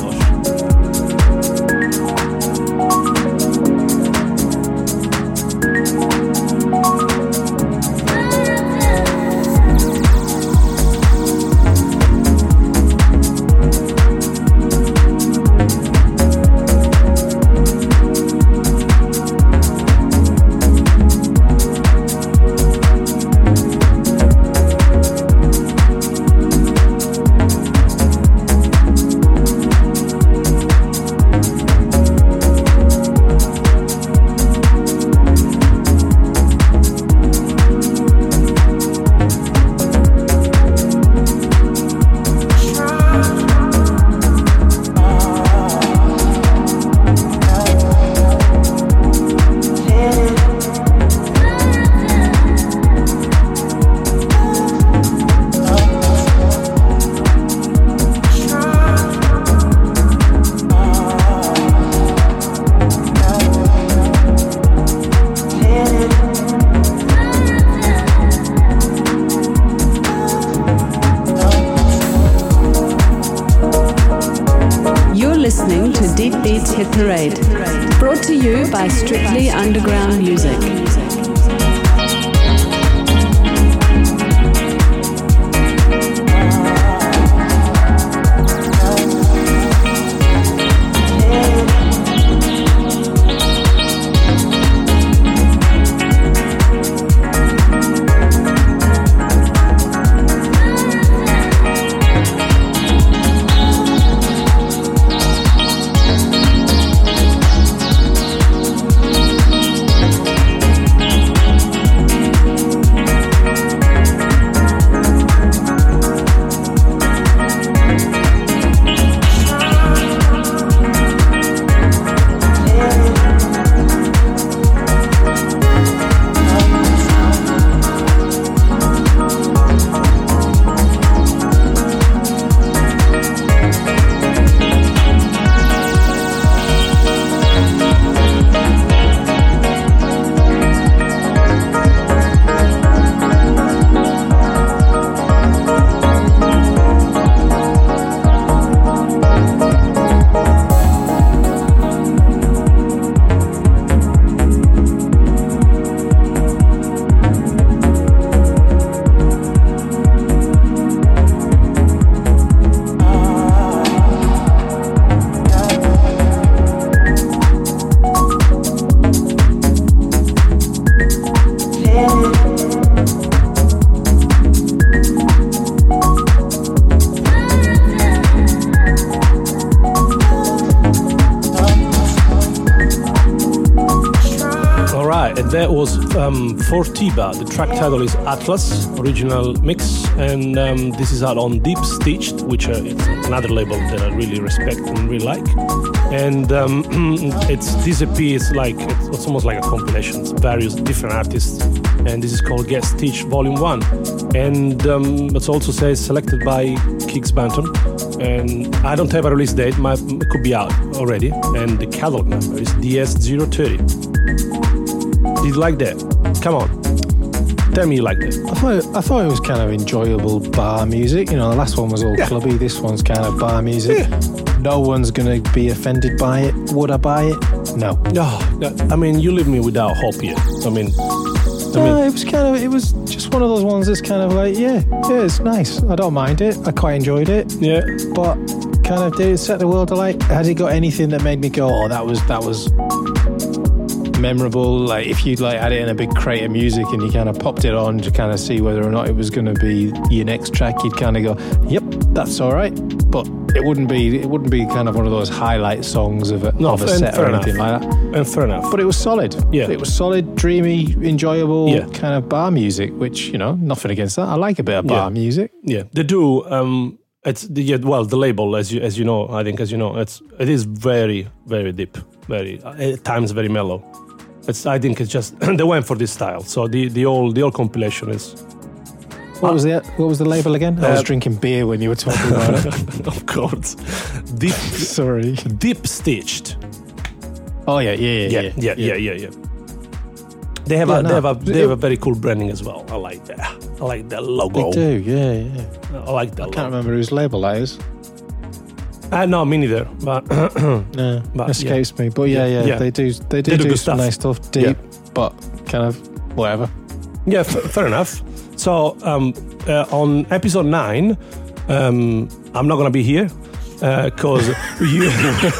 Listening to Deep Beats Hit Parade, brought to you by Strictly Underground Music. That was Fortiba. The track title is Atlas, original mix, and this is out on Deep Stitched, which it's another label that I really respect and really like. And this EP is it's almost like a compilation. It's various different artists, and this is called Get Stitched Volume 1. And it also says selected by Kix Banton. And I don't have a release date, it could be out already. And the catalog number is DS030. Did you like that? Come on. Tell me you liked it. I thought it was kind of enjoyable bar music. You know, the last one was all clubby. This one's kind of bar music. Yeah. No one's going to be offended by it. Would I buy it? No. No. I mean, you leave me without hope yet. It was just one of those ones that's kind of like, yeah, it's nice. I don't mind it. I quite enjoyed it. Yeah. But kind of did it set the world alight? Has it got anything that made me go, oh, that was memorable? Like if you'd had it in a big crate of music and you kind of popped it on to kind of see whether or not it was going to be your next track, you'd kind of go, yep, that's all right. But it wouldn't be kind of one of those highlight songs of a set or anything like that. And fair enough. But it was solid. Yeah. It was solid, dreamy, enjoyable kind of bar music, which, nothing against that. I like a bit of bar music. Yeah. They do. The label, as you know, it is very, very deep, very at times very mellow. I think it's just they went for this style. So the old compilation is. What was the label again? I was drinking beer when you were talking about it. Of course. They have a very cool branding as well. I like that. I like that logo. They do, yeah. I like that. I can't remember whose label that is. No, me neither. But no, but, escapes me. But yeah, they do good some stuff. nice stuff, deep, but kind of whatever. Yeah, fair enough. So on episode 9, I'm not gonna be here because you.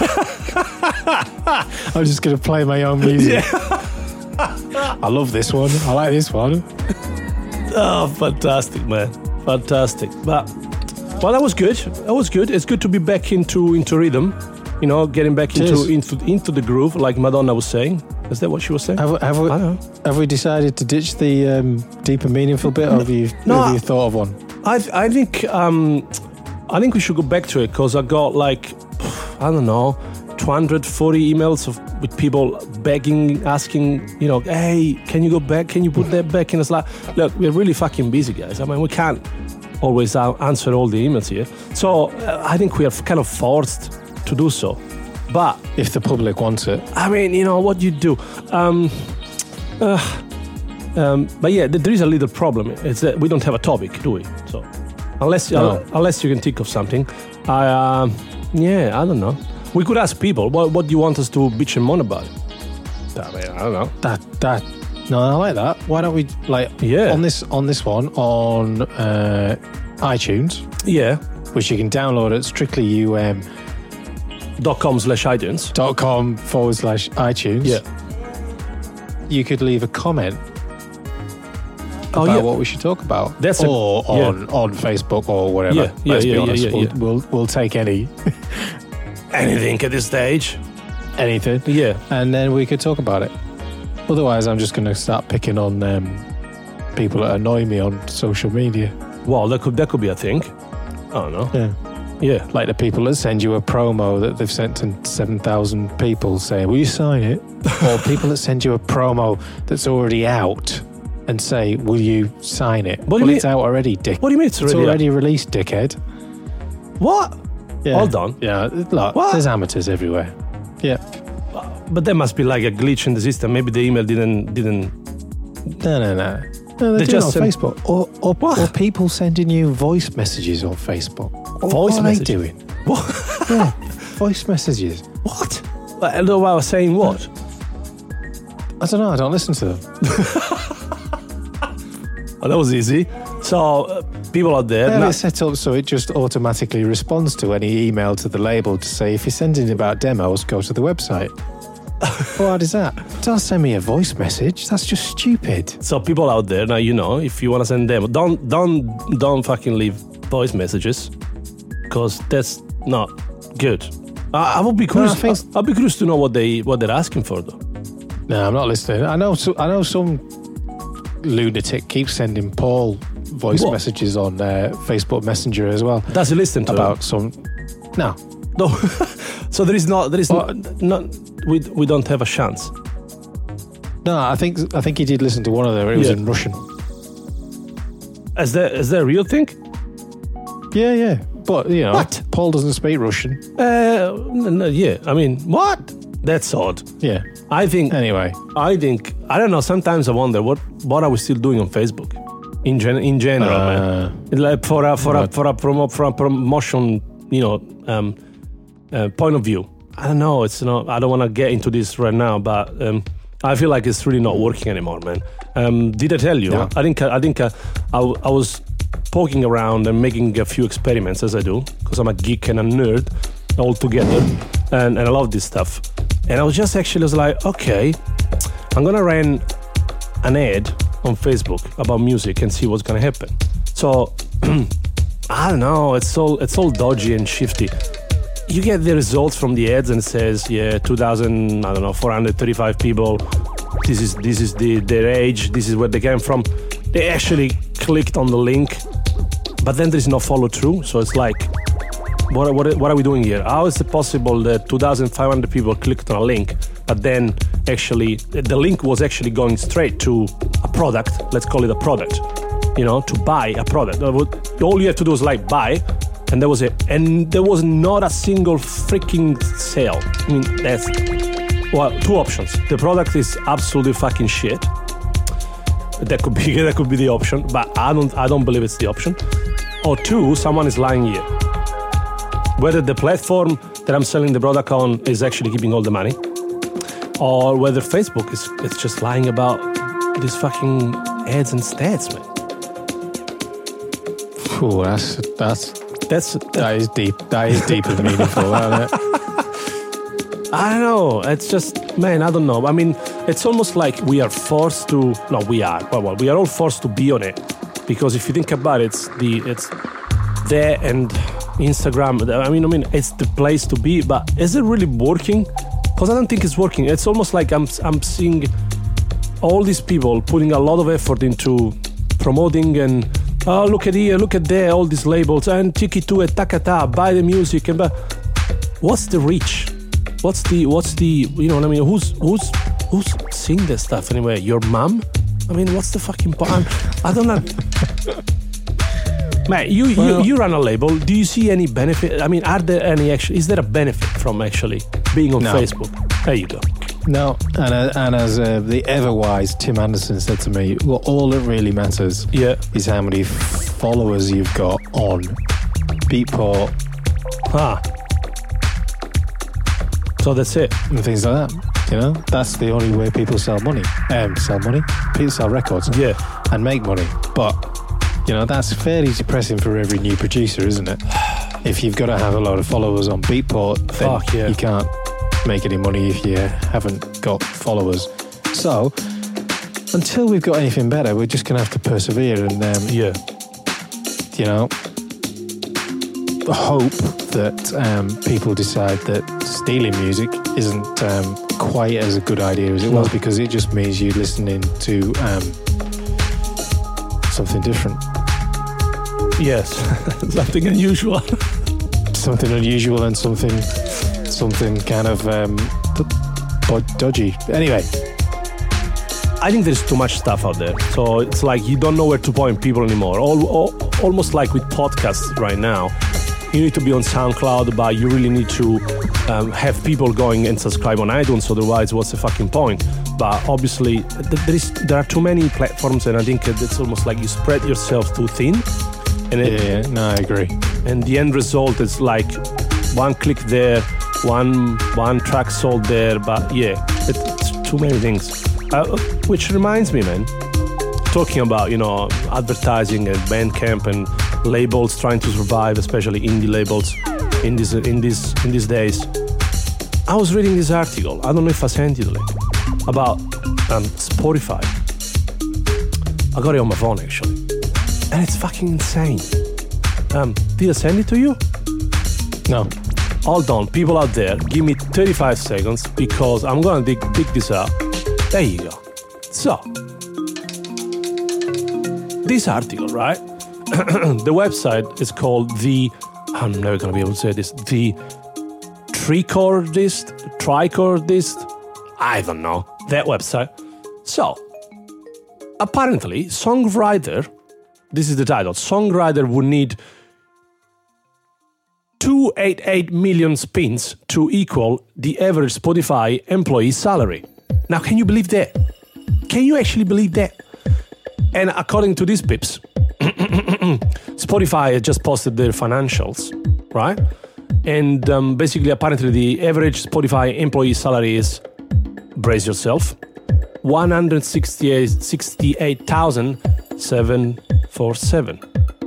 I'm just gonna play my own music. I love this one. I like this one. Oh, fantastic, man! Fantastic. But well, that was good. That was good. It's good to be back into rhythm. You know, getting back into the groove, like Madonna was saying. Is that what she was saying? Have we decided to ditch the deep and meaningful bit, or have you thought of one? I think we should go back to it because I got like, I don't know, 240 emails with people begging, asking, you know, hey, can you go back? Can you put that back? And it's like, look, we're really fucking busy, guys. I mean, we can't always answer all the emails here. So I think we are kind of forced to do so. But if the public wants it, I mean, you know what you do. But yeah, there is a little problem. It's that we don't have a topic, do we? So unless you can think of something, I don't know. We could ask people, what do you want us to bitch and moan about? I mean, I don't know. No, I like that. Why don't we on this one on iTunes? Yeah, which you can download at strictlyum.com/iTunes. .com/iTunes. Yeah. You could leave a comment about what we should talk about. On Facebook or whatever. Let's be honest. We'll take anything at this stage. Anything. Yeah. And then we could talk about it. Otherwise, I'm just going to start picking on people that annoy me on social media. Well, that could be a thing. I don't know. Yeah. Like the people that send you a promo that they've sent to 7,000 people saying, will you sign it? Or people that send you a promo that's already out and say, will you sign it? It's out already, dick. What do you mean it's already released, dickhead? What? Yeah. Hold on. Yeah, look, there's amateurs everywhere. Yeah. But there must be like a glitch in the system. Maybe the email didn't. No, they just on Facebook. Or people sending you voice messages on Facebook. What are they doing? What? Yeah, voice messages. What? I know I was saying what? I don't know. I don't listen to them. That was easy. So people out there... They have it set up so it just automatically responds to any email to the label to say, if you're sending about demos, go to the website. How hard is that? Don't send me a voice message. That's just stupid. So people out there, now you know, if you want to send them, don't fucking leave voice messages, because that's not good. I would be curious. I'll be curious to know what they're asking for, though. No, I'm not listening. I know some lunatic keeps sending Paul voice messages on Facebook Messenger as well. Does he listen to about some? No. So there is not. We don't have a chance. No, I think he did listen to one of them. It was in Russian. Is that a real thing? Yeah. But you know, what? Paul doesn't speak Russian. No, yeah. I mean, what? That's odd. Yeah. I think. Anyway, I don't know. Sometimes I wonder what are we still doing on Facebook in general, man. Like for a promotion, you know, point of view. I don't know. It's not. I don't want to get into this right now, but I feel like it's really not working anymore, man. Did I tell you? Yeah. I think I was poking around and making a few experiments, as I do, because I'm a geek and a nerd all together, and I love this stuff. And I was like, okay, I'm gonna run an ad on Facebook about music and see what's gonna happen. So I don't know. It's all dodgy and shifty. You get the results from the ads and it says, 435 people. This is their age. This is where they came from. They actually clicked on the link, but then there is no follow through. So it's like, what are we doing here? How is it possible that 2,500 people clicked on a link, but then actually the link was actually going straight to a product? Let's call it a product. You know, to buy a product. All you have to do is like buy. And there was not a single freaking sale. I mean, that's two options. The product is absolutely fucking shit, That could be the option, but I don't believe it's the option. Or two, someone is lying here. Whether the platform that I'm selling the product on is actually keeping all the money, or whether Facebook it's just lying about these fucking ads and stats, man. Ooh, that is deep. That is deep and meaningful, isn't it? I don't know. It's just, man, I don't know. I mean, it's almost like we are forced to. No, we are. Well, we are all forced to be on it, because if you think about it, it's there and Instagram. I mean, it's the place to be. But is it really working? Because I don't think it's working. It's almost like I'm seeing all these people putting a lot of effort into promoting and look at here, look at there, all these labels and tiki tu et takata, buy the music and what's the reach? What's the you know what I mean? Who's seeing this stuff anyway? Your mom? I mean, what's the fucking point? I don't know. Man, you run a label. Do you see any benefit? I mean, is there a benefit from actually being on Facebook? There you go. No, and as the ever-wise Tim Anderson said to me, well, all that really matters is how many followers you've got on Beatport. So that's it. And things like that. You know, that's the only way people sell money. People sell records. Yeah. And make money. But, you know, that's fairly depressing for every new producer, isn't it? If you've got to have a lot of followers on Beatport, then you can't make any money if you haven't got followers. So, until we've got anything better, we're just going to have to persevere and, you know, hope that people decide that stealing music isn't quite as a good idea as it was, because it just means you're listening to something different. Yes, something unusual. Something unusual and something kind of dodgy. Anyway, I think there's too much stuff out there, so it's like you don't know where to point people anymore. Almost like with podcasts right now, you need to be on SoundCloud, but you really need to have people going and subscribe on iTunes. Otherwise, what's the fucking point? But obviously, there are too many platforms, and I think it's almost like you spread yourself too thin. And I agree. And the end result is like one click there, one track sold there, but it's too many things. Which reminds me, man, talking about, you know, advertising and Bandcamp and labels trying to survive, especially indie labels in these days. I was reading this article, I don't know if I sent you the link, about Spotify. I got it on my phone actually, and it's fucking insane. Did I send it to you? No. Hold on, people out there, give me 35 seconds because I'm gonna dig this up. There you go. So, this article, right? The website is called I'm never gonna be able to say this, the Tricordist, I don't know, that website. So, apparently, songwriter, this is the title, songwriter would need 288 million spins to equal the average Spotify employee salary. Now, can you believe that? Can you actually believe that? And according to these pips, Spotify just posted their financials, right? And basically, apparently, the average Spotify employee salary is, brace yourself, $168,747.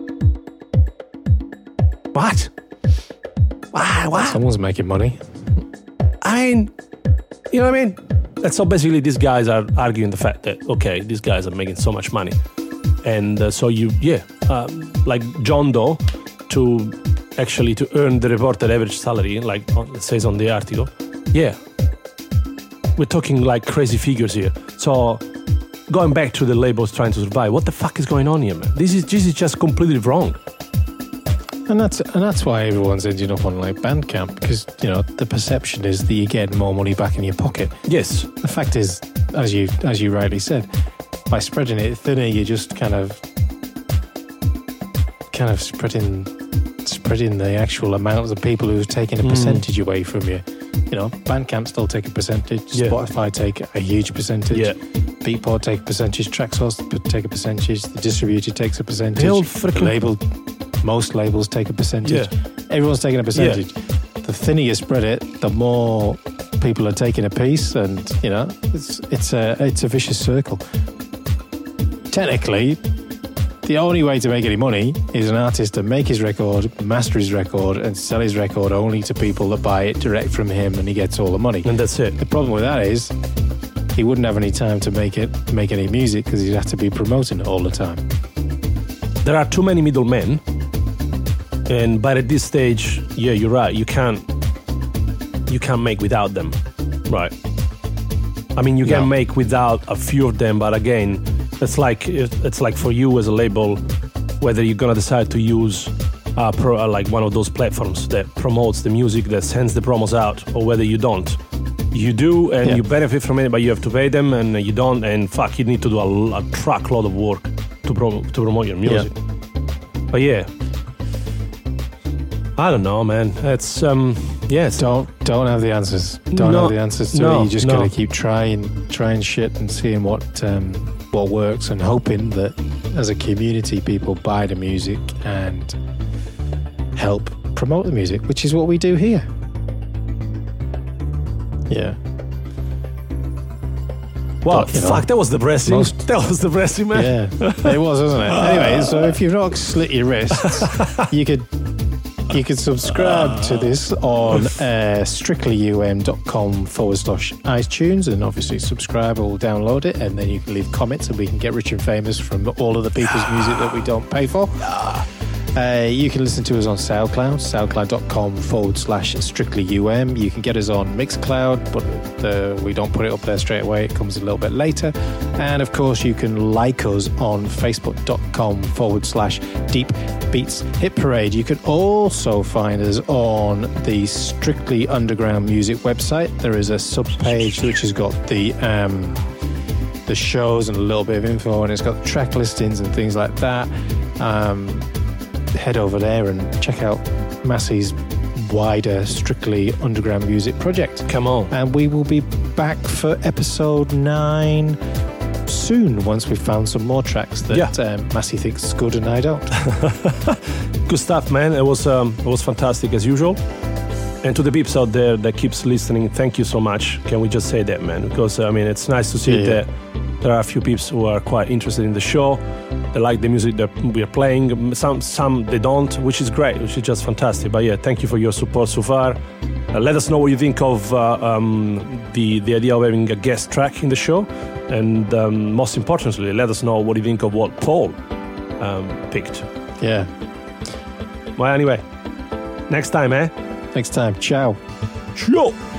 What? What? Someone's making money. I mean, you know what I mean? And so basically, these guys are arguing the fact that, okay, these guys are making so much money. And so like John Doe, to earn the reported average salary, like it says on the article, we're talking like crazy figures here. So going back to the labels trying to survive, what the fuck is going on here, man? This is just completely wrong. And that's why everyone's ending up on like Bandcamp, because, you know, the perception is that you get more money back in your pocket. Yes. The fact is, as you rightly said, by spreading it thinner, you're just kind of spreading the actual amounts of people who've taken a percentage away from you. You know, Bandcamp still take a percentage, Spotify take a huge percentage. Beatport take a percentage, Traxsource take a percentage, the distributor takes a percentage, most labels take a percentage. Yeah. Everyone's taking a percentage. Yeah. The thinner you spread it, the more people are taking a piece, and it's a vicious circle. Technically, the only way to make any money is an artist to make his record, master his record, and sell his record only to people that buy it direct from him, and he gets all the money. And that's it. The problem with that is he wouldn't have any time to make any music because he'd have to be promoting it all the time. There are too many middlemen, but at this stage, yeah, you're right. You can't make without them, right? I mean, you can make without a few of them, but again, it's like for you as a label, whether you're gonna decide to use like one of those platforms that promotes the music, that sends the promos out, or whether you don't. You do, and you benefit from it, but you have to pay them, and you don't, and you need to do a truckload of work to promote your music. Yeah. But yeah, I don't know, man. It's yes. Don't have the answers. Don't have the answers to it. You just gotta keep trying shit and seeing what works, and hoping that as a community people buy the music and help promote the music, which is what we do here. Yeah. Wow, that was depressing. That was depressing, man. Yeah, it was, wasn't it? Anyway, so if you've not slit your wrists, you could subscribe to this on strictlyum.com/iTunes, and obviously subscribe or download it, and then you can leave comments, and we can get rich and famous from all of the people's music that we don't pay for. You can listen to us on SoundCloud, soundcloud.com/strictlyum. You can get us on Mixcloud, but we don't put it up there straight away. It comes a little bit later. And of course, you can like us on facebook.com/Deep Beats Hit Parade. You can also find us on the Strictly Underground Music website. There is a sub-page which has got the shows and a little bit of info, and it's got track listings and things like that. Head over there and check out Massey's wider Strictly Underground Music project. Come on. And we will be back for episode 9 soon, once we've found some more tracks that Massey thinks is good and I don't. Good stuff, man. It was fantastic as usual. And to the peeps out there that keeps listening, thank you so much. Can we just say that, man? Because I mean, it's nice to see that there are a few peeps who are quite interested in the show. They like the music that we are playing. Some they don't, which is great, which is just fantastic. But yeah, thank you for your support so far. Let us know what you think of the idea of having a guest track in the show, and most importantly, let us know what you think of what Paul picked. Yeah. Well, anyway, next time, eh? Next time. Ciao. Ciao.